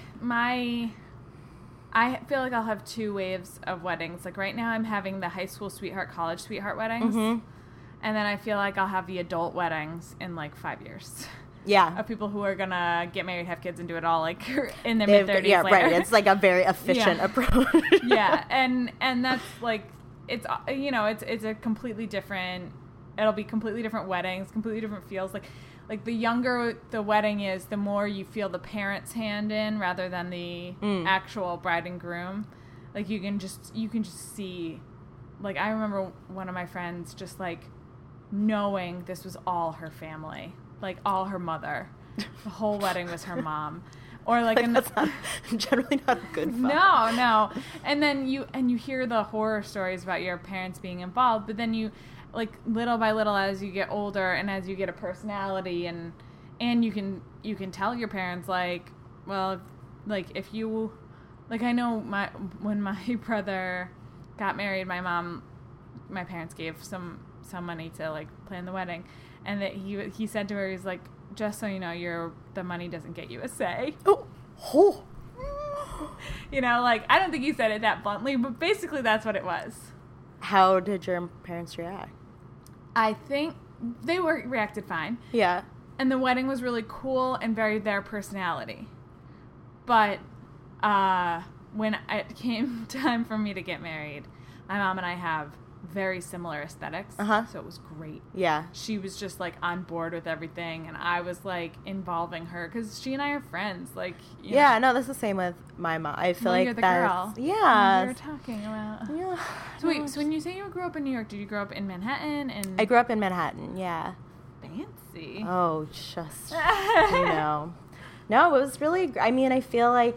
I feel like I'll have 2 waves of weddings. Like right now I'm having the high school sweetheart, college sweetheart weddings. Mm-hmm. And then I feel like I'll have the adult weddings in like 5 years. Yeah. Of people who are going to get married, have kids, and do it all like in their mid-30s Yeah, later. right. It's like a very efficient approach. Yeah. And that's like, it's, it's a completely different, it'll be completely different weddings, completely different feels. Like the younger the wedding is, the more you feel the parents' hand in rather than the actual bride and groom. Like you can just see, like I remember one of my friends just like knowing this was all her family, like all her mother. The whole wedding was her mom. Or like that's generally not a good vibe. No. And then you hear the horror stories about your parents being involved, but then you, like little by little as you get older and as you get a personality and you can tell your parents like, well, like if you, like I know when my brother got married, my parents gave some money to like plan the wedding, and that he said to her, he's like, just so you know, the money doesn't get you a say. Oh. Like I don't think he said it that bluntly, but basically that's what it was. How did your parents react? I think they reacted fine. Yeah. And the wedding was really cool and very their personality. But when it came time for me to get married, my mom and I have very similar aesthetics. So it was great. Yeah. She was just like on board with everything, and I was like involving her because she and I are friends. Like, yeah, no, that's the same with my mom. I feel like you're the that's girl. Yeah. We were talking about. Yeah. So wait, so when you say you grew up in New York, did you grow up in Manhattan? And I grew up in Manhattan. Yeah. Fancy. Oh, just No, it was really. I mean, I feel like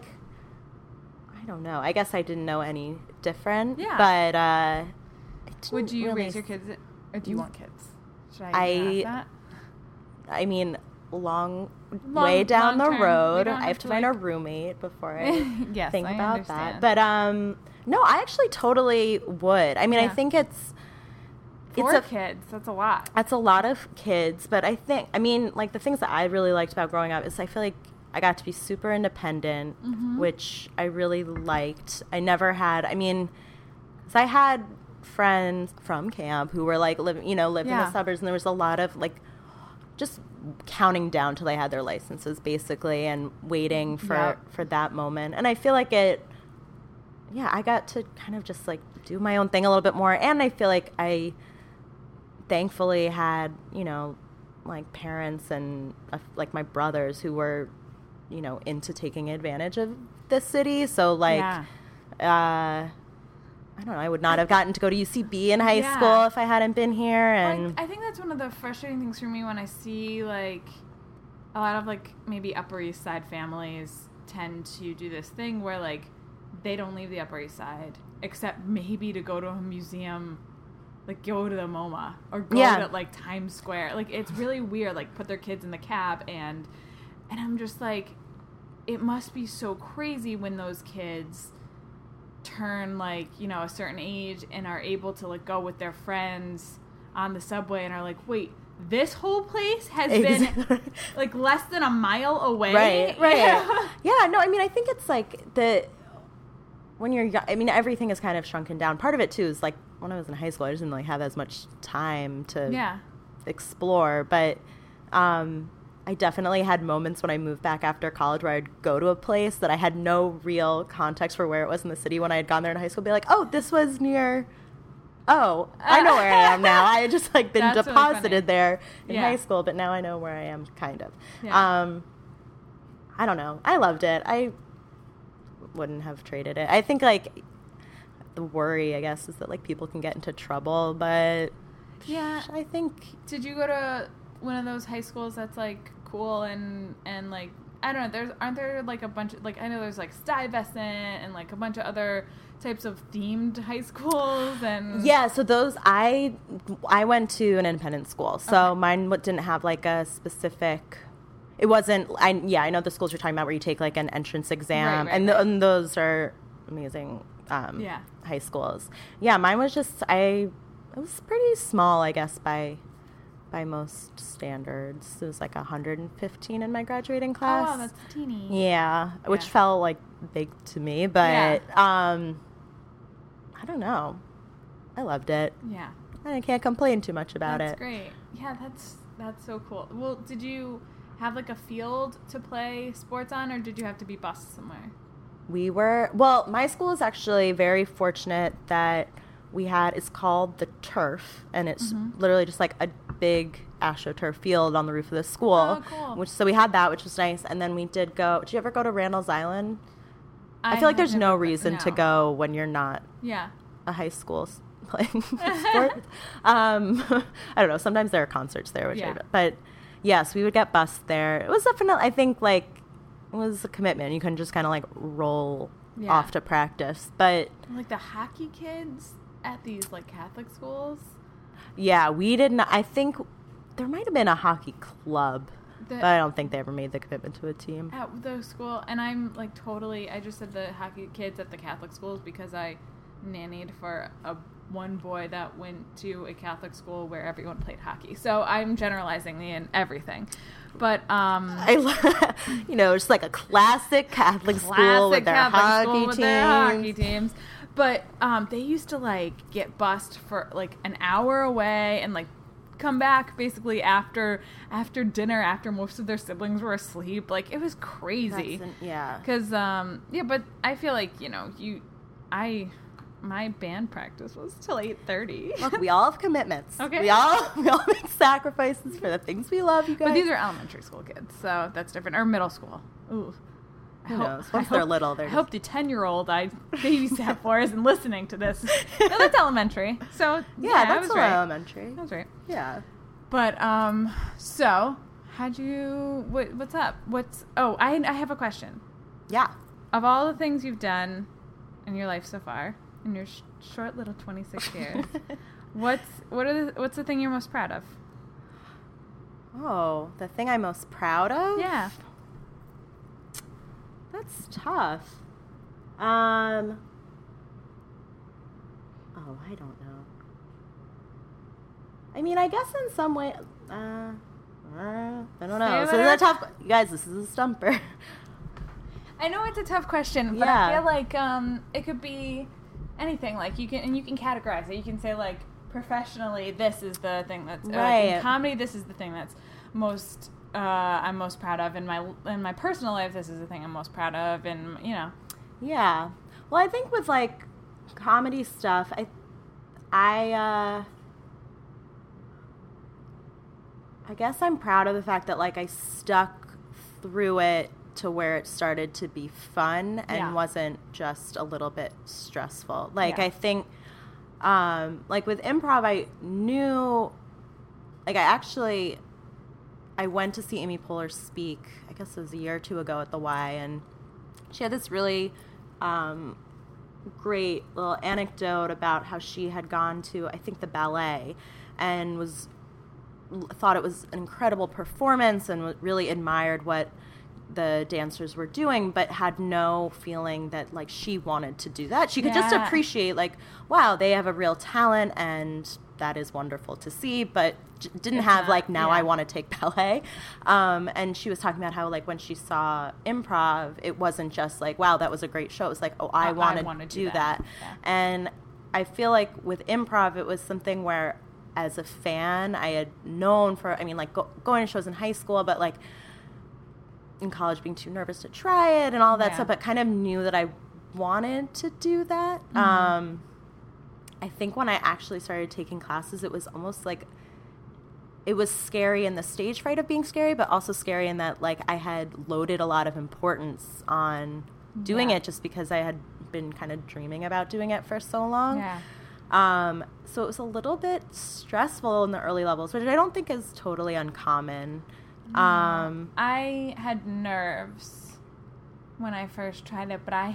I don't know. I guess I didn't know any different. Yeah. But would you raise your kids, or do you want kids? Should I ask that? I mean, long way down the road. I have to find a roommate before I yes, think I about understand. that. But no, I actually totally would. I mean, I think it's 4 kids. That's a lot. That's a lot of kids. But I mean, like the things that I really liked about growing up is I feel like I got to be super independent, which I really liked. I never had. I mean, so I had friends from camp who were like lived in the suburbs, and there was a lot of like just counting down till they had their licenses basically and waiting for that moment. And I feel like I got to kind of just like do my own thing a little bit more. And I feel like I thankfully had like parents and like my brothers who were into taking advantage of the city. So like I don't know, I would not have gotten to go to UCB in high school if I hadn't been here. And I think that's one of the frustrating things for me when I see, like, a lot of, like, maybe Upper East Side families tend to do this thing where, like, they don't leave the Upper East Side except maybe to go to a museum, like, go to the MoMA or go to, like, Times Square. Like, it's really weird, like, put their kids in the cab and I'm just like, it must be so crazy when those kids turn like a certain age and are able to like go with their friends on the subway and are like, wait, this whole place has been like less than a mile away. Right. Yeah, no, I mean, I think it's like when you're young, I mean, everything is kind of shrunken down. Part of it too is like when I was in high school, I just didn't really have as much time to explore, but I definitely had moments when I moved back after college where I'd go to a place that I had no real context for where it was in the city when I had gone there in high school. Be like, oh, this was near. Oh, I know where I am now. I had just like been That's deposited really there in Yeah. high school, but now I know where I am, kind of. Yeah. I don't know. I loved it. I wouldn't have traded it. I think like the worry, I guess, is that like people can get into trouble, but Yeah. I think Did you go to one of those high schools that's like cool and like I don't know, aren't there like a bunch of like I know there's like Stuyvesant and like a bunch of other types of themed high schools and yeah, so those I went to an independent school. So Okay. mine didn't have like a specific it wasn't I know the schools you're talking about where you take like an entrance exam Right, and, right. and those are amazing Yeah. high schools. Yeah, mine was just it was pretty small, I guess, by most standards. It was like 115 in my graduating Oh class. wow, that's teeny. Yeah, which Yeah. felt like big to me, but I don't know. I loved it. Yeah. I can't complain too much about That's it. great. Yeah, that's so cool. Well, did you have like a field to play sports on, or did you have to be bused somewhere? My school is actually very fortunate that it's called the Turf, and it's literally just like a big AstroTurf field on the roof of the school. Oh, cool. So we had that, which was nice. And then we did go, did you ever go to Randall's Island? I feel like have there's no never- reason to no. go when you're not Yeah. a high school playing sport. I don't know. Sometimes there are concerts there, but yes, we would get bused there. It was definitely, I think, like, it was a commitment. You couldn't just kind of like roll Yeah. off to practice. But Like the hockey kids at these like Catholic schools. yeah, we didn't. I think there might have been a hockey club, but I don't think they ever made the commitment to a team. At the school, and I'm like totally. I just said the hockey kids at the Catholic schools because I nannied for one boy that went to a Catholic school where everyone played hockey. So I'm generalizing in everything, but Just like a classic Catholic school with their hockey teams. But they used to like get bussed for like an hour away and like come back basically after dinner after most of their siblings were asleep. Like it was crazy. Yeah. Because but I feel like my band practice was till 8:30. Look, we all have commitments. Okay. We all make sacrifices for the things we love, you guys. But these are elementary school kids, so that's different. Or middle school. Ooh. Who knows? Once they're little, I hope the 10-year-old I babysat for isn't listening to this. No, that's elementary. So yeah, I that's was right. elementary. That was right. Yeah. But so how'd you? What's up? I have a question. Yeah. Of all the things you've done in your life so far, in your short little 26 years, what's the thing you're most proud of? Oh, the thing I'm most proud of? Yeah. That's tough. Oh, I don't know. I mean, I guess in some way, I don't know. Say So whatever. this is a tough, you guys, this is a stumper. I know it's a tough question, but Yeah. I feel like it could be anything. Like you can categorize it. You can say like professionally, this is the thing that's right. in comedy. This is the thing that's most I'm most proud of in my personal life. This is the thing I'm most proud of, and Yeah. Well, I think with like comedy stuff, I guess I'm proud of the fact that like I stuck through it to where it started to be fun and wasn't just a little bit stressful. Like I think like with improv, I knew like I went to see Amy Poehler speak, I guess it was a year or two ago at the Y, and she had this really great little anecdote about how she had gone to, I think, the ballet and thought it was an incredible performance and really admired what the dancers were doing, but had no feeling that like she wanted to do that. She could just appreciate like, wow, they have a real talent and that is wonderful to see, but didn't have like, now I want to take ballet. And she was talking about how like when she saw improv, it wasn't just like, wow, that was a great show. It was like, oh, I want to do that. Yeah. And I feel like with improv, it was something where as a fan. I had known for, I mean, like going to shows in high school, but like in college being too nervous to try it and all that stuff, but kind of knew that I wanted to do that. I think when I actually started taking classes, it was almost like it was scary in the stage fright of being scary, but also scary in that like I had loaded a lot of importance on doing it just because I had been kind of dreaming about doing it for so long. So it was a little bit stressful in the early levels, which I don't think is totally uncommon. I had nerves when I first tried it, but I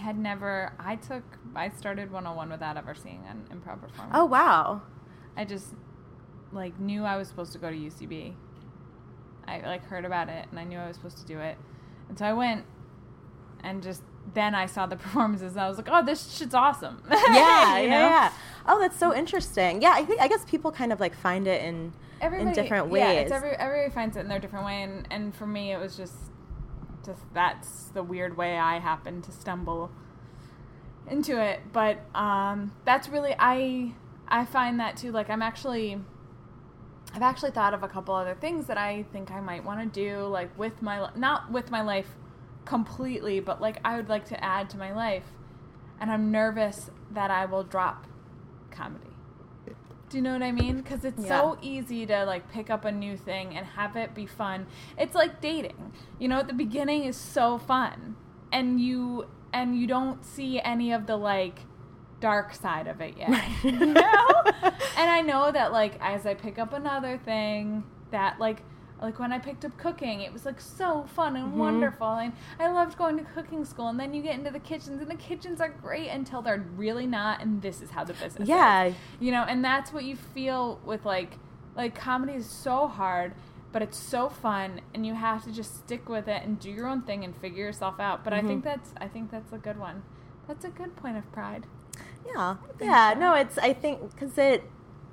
started 101 without ever seeing an improv performance. Oh, wow. I just like knew I was supposed to go to UCB. I like heard about it and I knew I was supposed to do it. And so I went and just then I saw the performances and I was like, oh, this shit's awesome. Yeah. Oh, that's so interesting. Yeah, I guess people kind of like find it in different ways. Yeah, everybody finds it in their different way, and for me it was just that's the weird way I happened to stumble into it. But that's really I find that too. Like I've actually thought of a couple other things that I think I might want to do, like with my not with my life completely, but like I would like to add to my life, and I'm nervous that I will drop comedy. Do you know what I mean? Because it's so easy to like pick up a new thing and have it be fun. It's like dating. You know, at the beginning is so fun, and you don't see any of the like dark side of it yet. You know? And I know that like as I pick up another thing that like when I picked up cooking, it was like so fun and wonderful, and I loved going to cooking school. And then you get into the kitchens, and the kitchens are great until they're really not, and this is how the business is. You know, and that's what you feel with like comedy is so hard, but it's so fun, and you have to just stick with it and do your own thing and figure yourself out. But I think that's a good one. That's a good point of pride. Yeah. Yeah. So. No, I think because it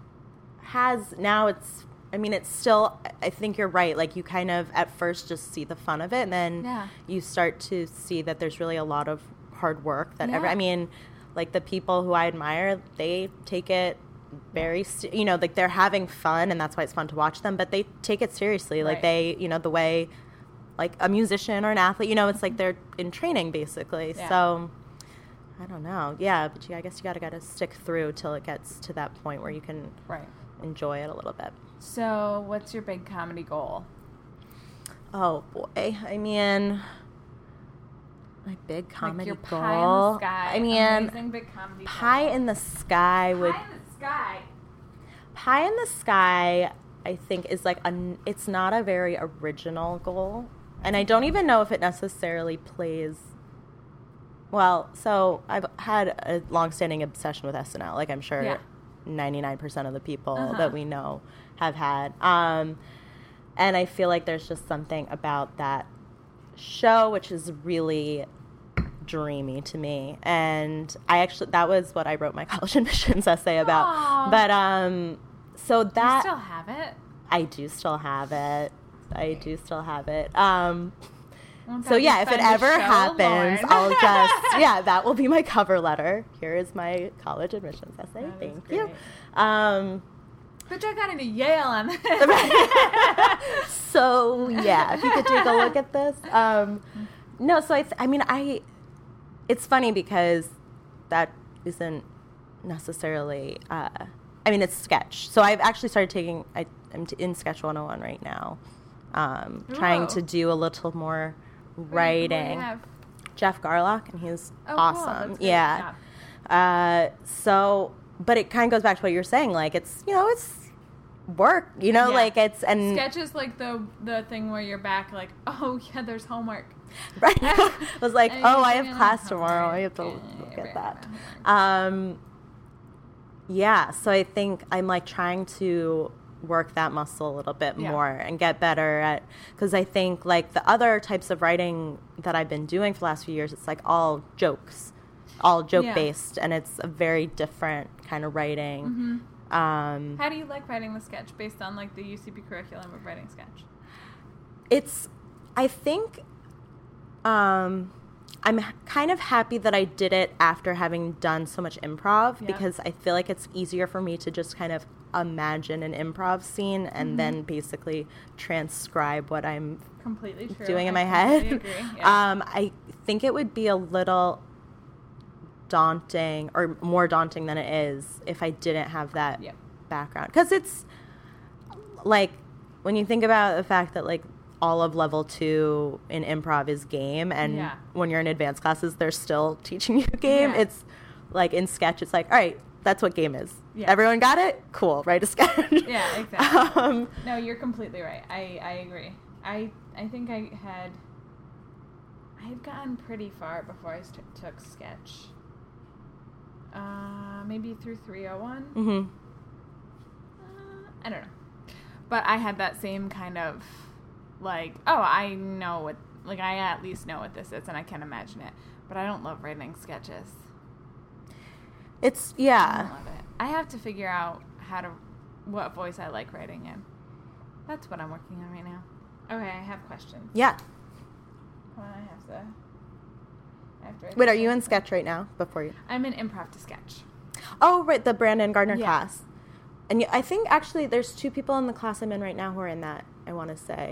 has now it's still, I think you're right. Like, you kind of, at first, just see the fun of it, and then you start to see that there's really a lot of hard work that like, the people who I admire, they take it very, like, they're having fun, and that's why it's fun to watch them, but they take it seriously. Like, they, the way, like, a musician or an athlete, it's like they're in training, basically. Yeah. So, I don't know. Yeah, but I guess you gotta stick through till it gets to that point where you can enjoy it a little bit. So, what's your big comedy goal? Oh, boy. I mean, my big comedy like goal. Pie in the sky. I mean, amazing big comedy Pie goal. in the Sky would. Pie in the Sky. Pie in the Sky, I think, is like it's not a very original goal. And I don't even know if it necessarily plays. Well, so I've had a long-standing obsession with SNL. Like, I'm sure 99% of the people that we know have had. And I feel like there's just something about that show which is really dreamy to me. And that was what I wrote my college admissions essay about. Aww. But so that you still have it? I do still have it. So yeah, if it ever happens, I'll just that will be my cover letter. Here is my college admissions essay. Thank you. But I got into Yale on that. So yeah, if you could take a look at this. No, so it's funny because that isn't necessarily. It's sketch. So I've actually started taking. I'm in Sketch 101 right now, trying to do a little more writing. Jeff Garlock, and he's awesome. Cool. Yeah. But it kind of goes back to what you're saying. Like, it's work. Like it's and sketch is like the thing where you're back. Like, oh yeah, there's homework. Right. I was like, I have class tomorrow. I have to look at that. Yeah. So I think I'm like trying to work that muscle a little bit more and get better at, because I think like the other types of writing that I've been doing for the last few years, it's like all joke based, and it's a very different kind of writing. How do you like writing the sketch based on like the UCB curriculum of writing sketch? I think I'm kind of happy that I did it after having done so much improv, because I feel like it's easier for me to just kind of imagine an improv scene and then basically transcribe what I'm Completely true. doing in my I head. completely agree. Yeah. I think it would be a little daunting, or more daunting than it is, if I didn't have that background. Because it's like, when you think about the fact that like all of level 2 in improv is game, and when you're in advanced classes they're still teaching you game. It's like in sketch, it's like, all right, that's what game is. Everyone got it? Cool, write a sketch. Yeah, exactly. No, you're completely right. I agree. I think I had gotten pretty far before I took sketch. Maybe through 301. Mm-hmm. I don't know. But I had that same kind of, like, oh, I know what, like, I at least know what this is, and I can imagine it. But I don't love writing sketches. It's, I don't love it. I have to figure out what voice I like writing in. That's what I'm working on right now. Okay, I have questions. Yeah. Hold on, I have to Wait, are you in sketch right now? Before you? I'm in improv to sketch. Oh, right, the Brandon Gardner class. And I think, actually, there's 2 people in the class I'm in right now who are in that, I want to say.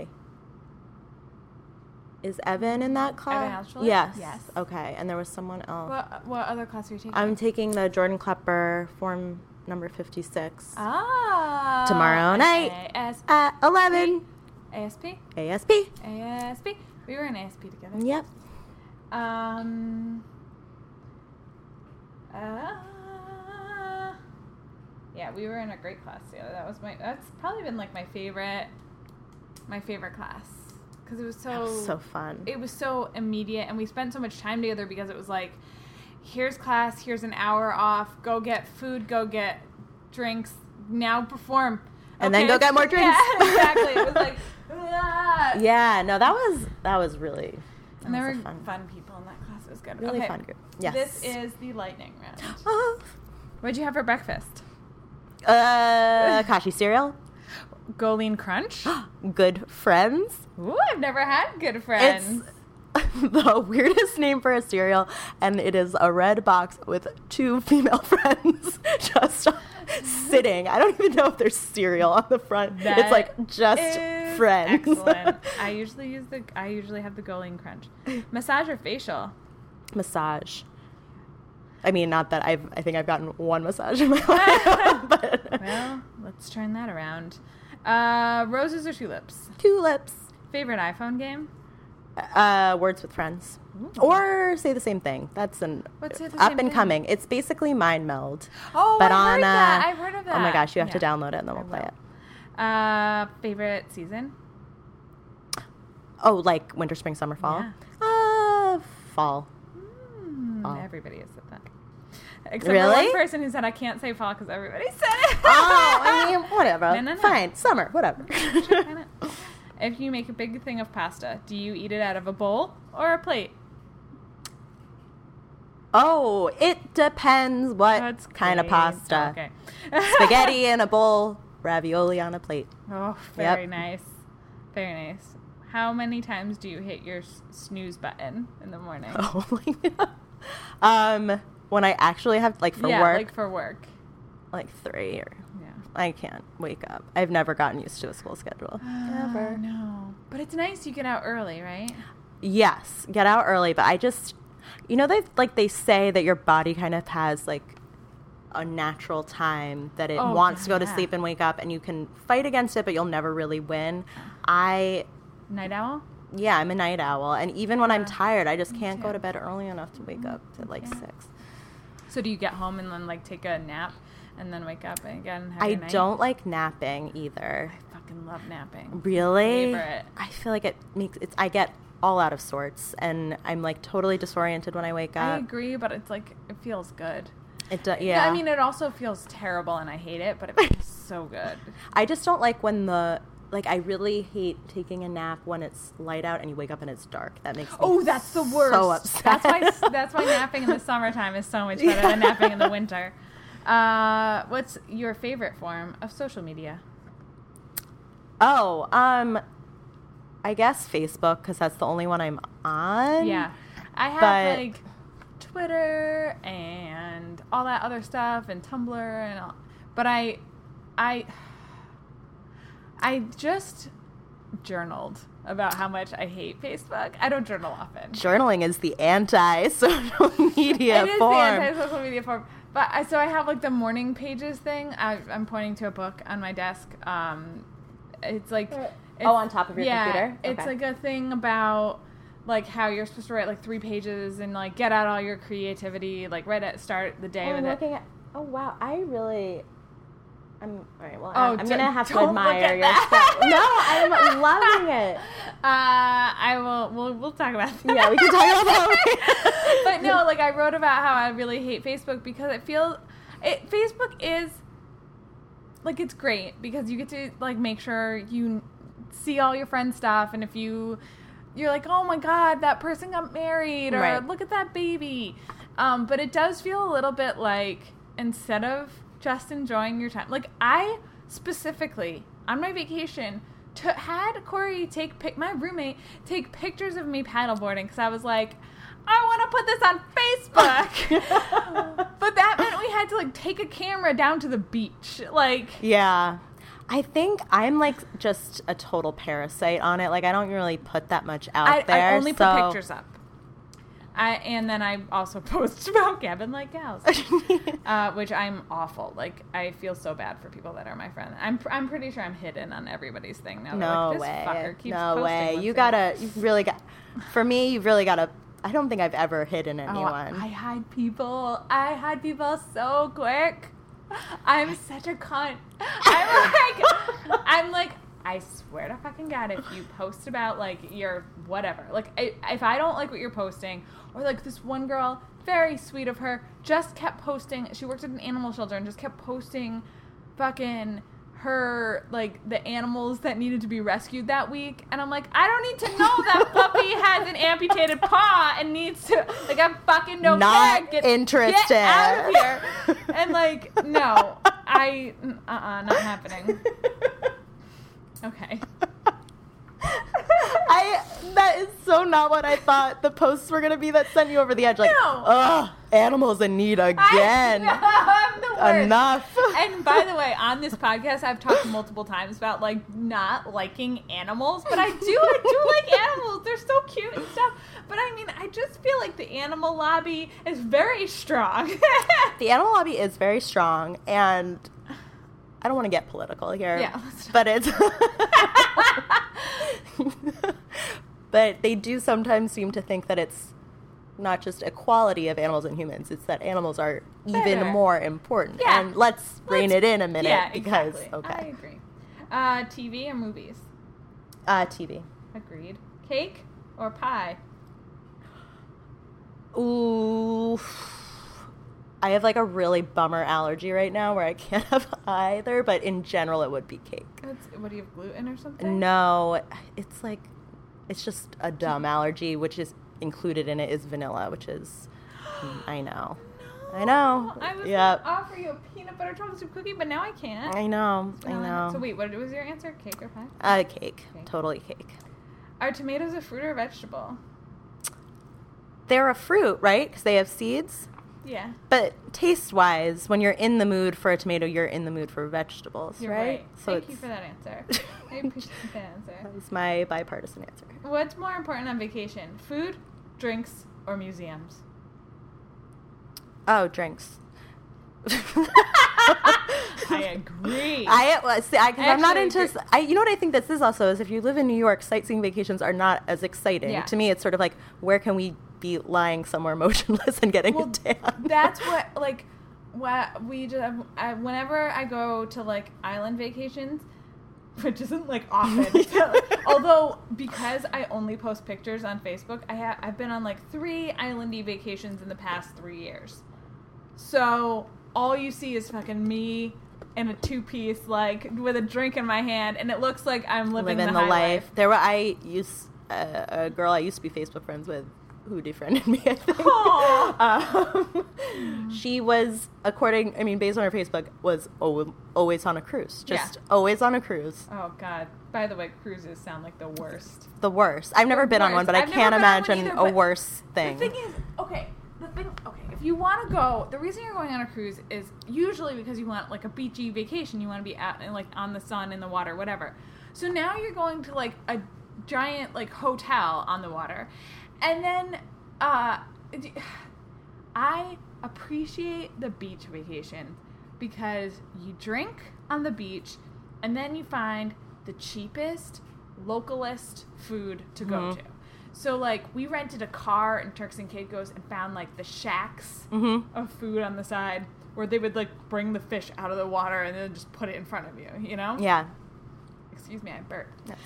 Is Evan in that class? Evan Altschuler? Yes. Okay, and there was someone else. What other class are you taking? I'm taking the Jordan Klepper form number 56. Ah. Tomorrow night at 11. ASP? ASP. ASP. We were in ASP together. Yep. Yeah, we were in a great class together. That's probably been like my favorite class, because it was so fun. It was so immediate, and we spent so much time together because it was like, here's class, here's an hour off, go get food, go get drinks, now perform, and then go get more drinks. Yeah, exactly. It was like, yeah, no, that was really. And there were fun people in that class. It was good. Really fun group. Yes. This is the lightning round. What'd you have for breakfast? Kashi cereal. Goleen Crunch. Good Friends. Ooh, I've never had Good Friends. It's the weirdest name for a cereal, and it is a red box with 2 female friends just sitting. I don't even know if there's cereal on the front. It's like just friends. Excellent. I usually have the Goleen Crunch. Massage or facial? Massage. I mean, not that I think I've gotten 1 massage in my life. But. Well, let's turn that around. Roses or tulips? Tulips. Favorite iPhone game? Words with Friends. Ooh. Or Say the Same Thing. That's an up and coming. It's basically Mind Meld. Oh, but I've heard of that. Oh my gosh, you have to download it and then we'll play it. Favorite season? Oh, like winter, spring, summer, fall? Yeah. Fall. Everybody has said that. Except really? for one person who said, I can't say fall because everybody said it. Oh, I mean, whatever. No. Fine. Summer, whatever. If you make a big thing of pasta, do you eat it out of a bowl or a plate? Oh, it depends what kind of pasta. Okay. Spaghetti in a bowl, ravioli on a plate. Oh, very nice. Very nice. How many times do you hit your snooze button in the morning? Oh, when I actually have, like, for work? Yeah, like for work. Like 3 or... I can't wake up. I've never gotten used to a school schedule. Never. No. But it's nice you get out early, right? Yes, get out early. But I just, they say that your body kind of has like a natural time that it wants to go to sleep and wake up, and you can fight against it, but you'll never really win. Night owl? Yeah, I'm a night owl. And even when I'm tired, I just can't go to bed early enough to wake up at 6. So do you get home and then take a nap? And then wake up again and have I your night? don't like napping either. I fucking love napping. Really? Favorite. I feel like I get all out of sorts, and I'm totally disoriented when I wake up. I agree, but it's it feels good. It does, yeah. I mean, it also feels terrible, and I hate it, but it feels so good. I just don't like when I really hate taking a nap when it's light out and you wake up and it's dark. That makes me that's the worst. So upset. That's why napping in the summertime is so much better than napping in the winter. What's your favorite form of social media? Oh, I guess Facebook, because that's the only one I'm on. Yeah. I have Twitter and all that other stuff and Tumblr and all. But I just journaled about how much I hate Facebook. I don't journal often. Journaling is the anti-social media It is form. the anti-social media form. But I have like the morning pages thing. I'm pointing to a book on my desk. It's like... on top of your computer? Yeah, it's like a thing about like how you're supposed to write like 3 pages and like get out all your creativity like right at start the day with it. Oh wow, I'm all right. Well, Oh, I'm gonna have to don't admire look at your that. stuff. No, I'm loving it. I will. We'll talk about that. Yeah, we can talk about that. But no, like I wrote about how I really hate Facebook because Facebook is like it's great because you get to like make sure you see all your friends' stuff, and if you're like, oh my god, that person got married, or Right. look at that baby. But it does feel a little bit like instead of just enjoying your time, like I specifically on my vacation had Corey my roommate take pictures of me paddleboarding because I was like, I want to put this on Facebook. But that meant we had to like take a camera down to the beach, like. Yeah. I think I'm like just a total parasite on it. Like I don't really put that much out there. I only put pictures up. And then I also post about Gavin Like Gals, which I'm awful. Like I feel so bad for people that are my friend. I'm pretty sure I'm hidden on everybody's thing now. No like, this way. fucker keeps No posting way. once You've really got. For me, you've really got to. I don't think I've ever hidden anyone. I hide people. I hide people so quick. I'm such a cunt. I'm like, I swear to fucking God, if you post about like your whatever, like if I don't like what you're posting, or like this one girl, very sweet of her, just kept posting. She worked at an animal shelter and just kept posting, fucking her like the animals that needed to be rescued that week, and I'm like, I don't need to know that puppy has an amputated paw and needs to like I fucking don't Not care. interested. Get out of here. And like, no, not happening. Okay. That is so not what I thought the posts were gonna be that sent you over the edge. Like, No. ugh, animals in need again. I'm the worst. Enough. And by the way, on this podcast, I've talked multiple times about like not liking animals, but I do like animals. They're so cute and stuff. But I mean, I just feel like the animal lobby is very strong. The animal lobby is very strong, and I don't want to get political here. Yeah, let's but it's. But they do sometimes seem to think that it's not just equality of animals and humans, it's that animals are even Better. more important. Yeah. And let's rein it in a minute. Yeah, because, exactly. okay. I agree. TV or movies? TV. Agreed. Cake or pie? Ooh. I have like a really bummer allergy right now where I can't have either, but in general it would be cake. What do you have, gluten or something? No, it's just a dumb allergy, which is included in it is vanilla, which is, I know. No. I know. I was Yep. going to offer you a peanut butter chocolate chip cookie, but now I can't. I know. So wait, what was your answer? Cake or pie? Cake. Totally cake. Are tomatoes a fruit or a vegetable? They're a fruit, right? Because they have seeds. Yeah. But taste-wise, when you're in the mood for a tomato, you're in the mood for vegetables, You're right? Thank you for that answer. I appreciate that answer. That's my bipartisan answer. What's more important on vacation? Food, drinks, or museums? Oh, drinks. I agree. I'm not into. Actually, You know what I think this is also is if you live in New York, sightseeing vacations are not as exciting. Yeah. To me, it's sort of like where can we be lying somewhere motionless and getting a tan? That's what we just. Whenever I go to like island vacations, which isn't like often, although because I only post pictures on Facebook, I've been on like 3 islandy vacations in the past 3 years. So all you see is fucking me in a 2-piece, like with a drink in my hand, and it looks like I'm living the high life. There were a girl I used to be Facebook friends with who defriended me, I think. She was, based on her Facebook, was always on a cruise. Always on a cruise. Oh, God. By the way, cruises sound like the worst. The worst. I've never been on one, but I can't imagine a worse thing. The thing is, if you want to go, the reason you're going on a cruise is usually because you want like a beachy vacation. You want to be out and like on the sun, in the water, whatever. So now you're going to like a giant like hotel on the water. And then I appreciate the beach vacation because you drink on the beach and then you find the cheapest, localist food to go to. So, like, we rented a car in Turks and Caicos and found, like, the shacks of food on the side where they would, like, bring the fish out of the water and then just put it in front of you, you know? Yeah. Excuse me, I burped. Yes.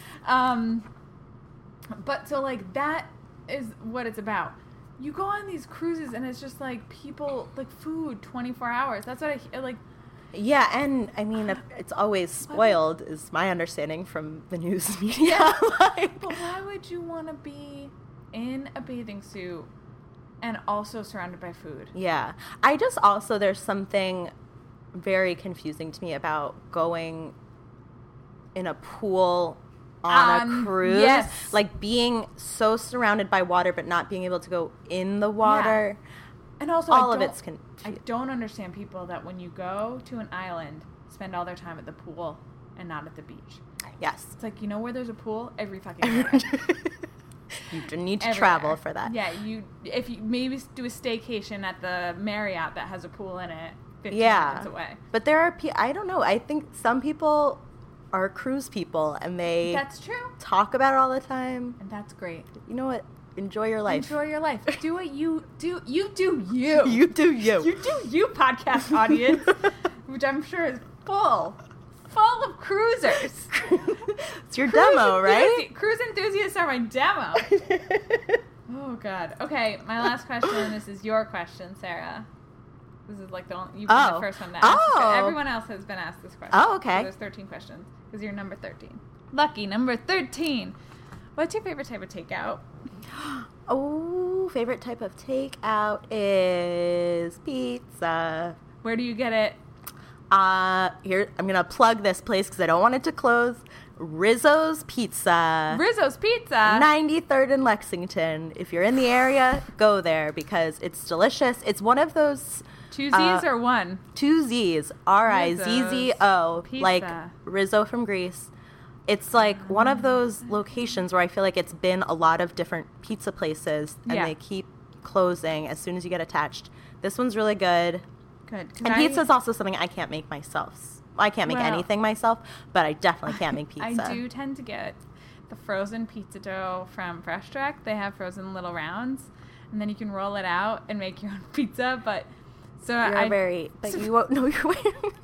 But, so, like, that is what it's about. You go on these cruises and it's just, like, people, like, food 24 hours. That's what I, like... Yeah, and I mean, it's always spoiled, is my understanding from the news media. Yeah. Like, but why would you want to be in a bathing suit and also surrounded by food? Yeah. I just also, there's something very confusing to me about going in a pool on a cruise. Yes. Like being so surrounded by water but not being able to go in the water. Yeah. And also, all of it's I don't understand people that when you go to an island, spend all their time at the pool and not at the beach. Yes. It's like, you know where there's a pool? Every fucking island. You need to travel for that. Yeah, if you maybe do a staycation at the Marriott that has a pool in it 15 minutes away. But there are I don't know. I think some people are cruise people and That's true. talk about it all the time. And that's great. You know what? Enjoy your life. Enjoy your life. Do what you do. You do you. You do you. You do you, podcast audience, which I'm sure is full of cruisers. It's your demo, right? Cruise enthusiasts are my demo. Oh, God. Okay, my last question. This is your question, Sarah. This is like you've been the first one to ask this question. Everyone else has been asked this question. Oh, okay. So there's 13 questions because you're number 13. Lucky number 13. What's your favorite type of takeout? Oh, favorite type of takeout is pizza. Where do you get it? Here, I'm going to plug this place because I don't want it to close. Rizzo's Pizza. Rizzo's Pizza. 93rd in Lexington. If you're in the area, go there because it's delicious. It's one of those... Two Z's or one? Two Z's. R-I-Z-Z-O. Pizza. Like Rizzo from Greece. It's like one of those locations where I feel like it's been a lot of different pizza places and they keep closing as soon as you get attached. This one's really good. Good. And pizza is also something I can't make myself. I can't make anything myself, but I definitely can't make pizza. I do tend to get the frozen pizza dough from Fresh Direct. They have frozen little rounds, and then you can roll it out and make your own pizza. But so but you won't know your way.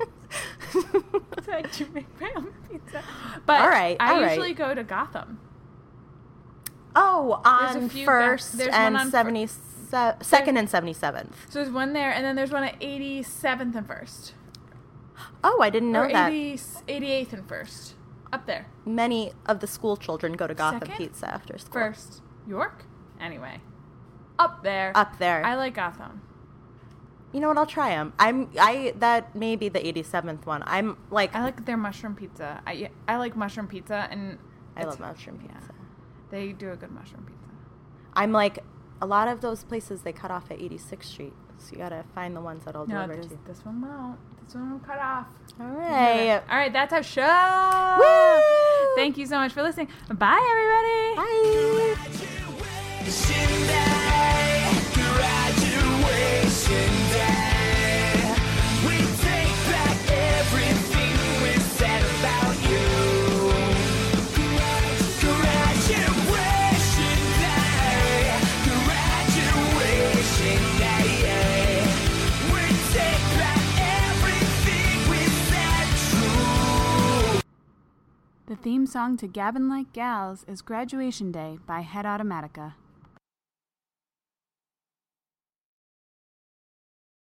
So I do make my own pizza. But I usually go to Gotham. Oh, on First and 2nd and 77th. So there's one there, and then there's one at 87th and 1st. Oh, I didn't know that. 88th and 1st. Up there. Many of the school children go to Gotham Pizza after school. 1st. York? Anyway. Up there. Up there. I like Gotham. You know what? I'll try them. That may be the 87th one. I like their mushroom pizza. I like mushroom pizza, and I love mushroom pizza. Yeah, they do a good mushroom pizza. I'm like, a lot of those places they cut off at 86th Street, so you gotta find the ones that'll deliver to you. This one won't. This one will cut off. All right. All right, that's our show. Woo! Thank you so much for listening. Bye, everybody. Bye. Graduation day. We take back everything we said about you. Graduation day. Graduation day. We take back everything we said true. The theme song to Gabbin' Like Gals is Graduation Day by Head Automatica.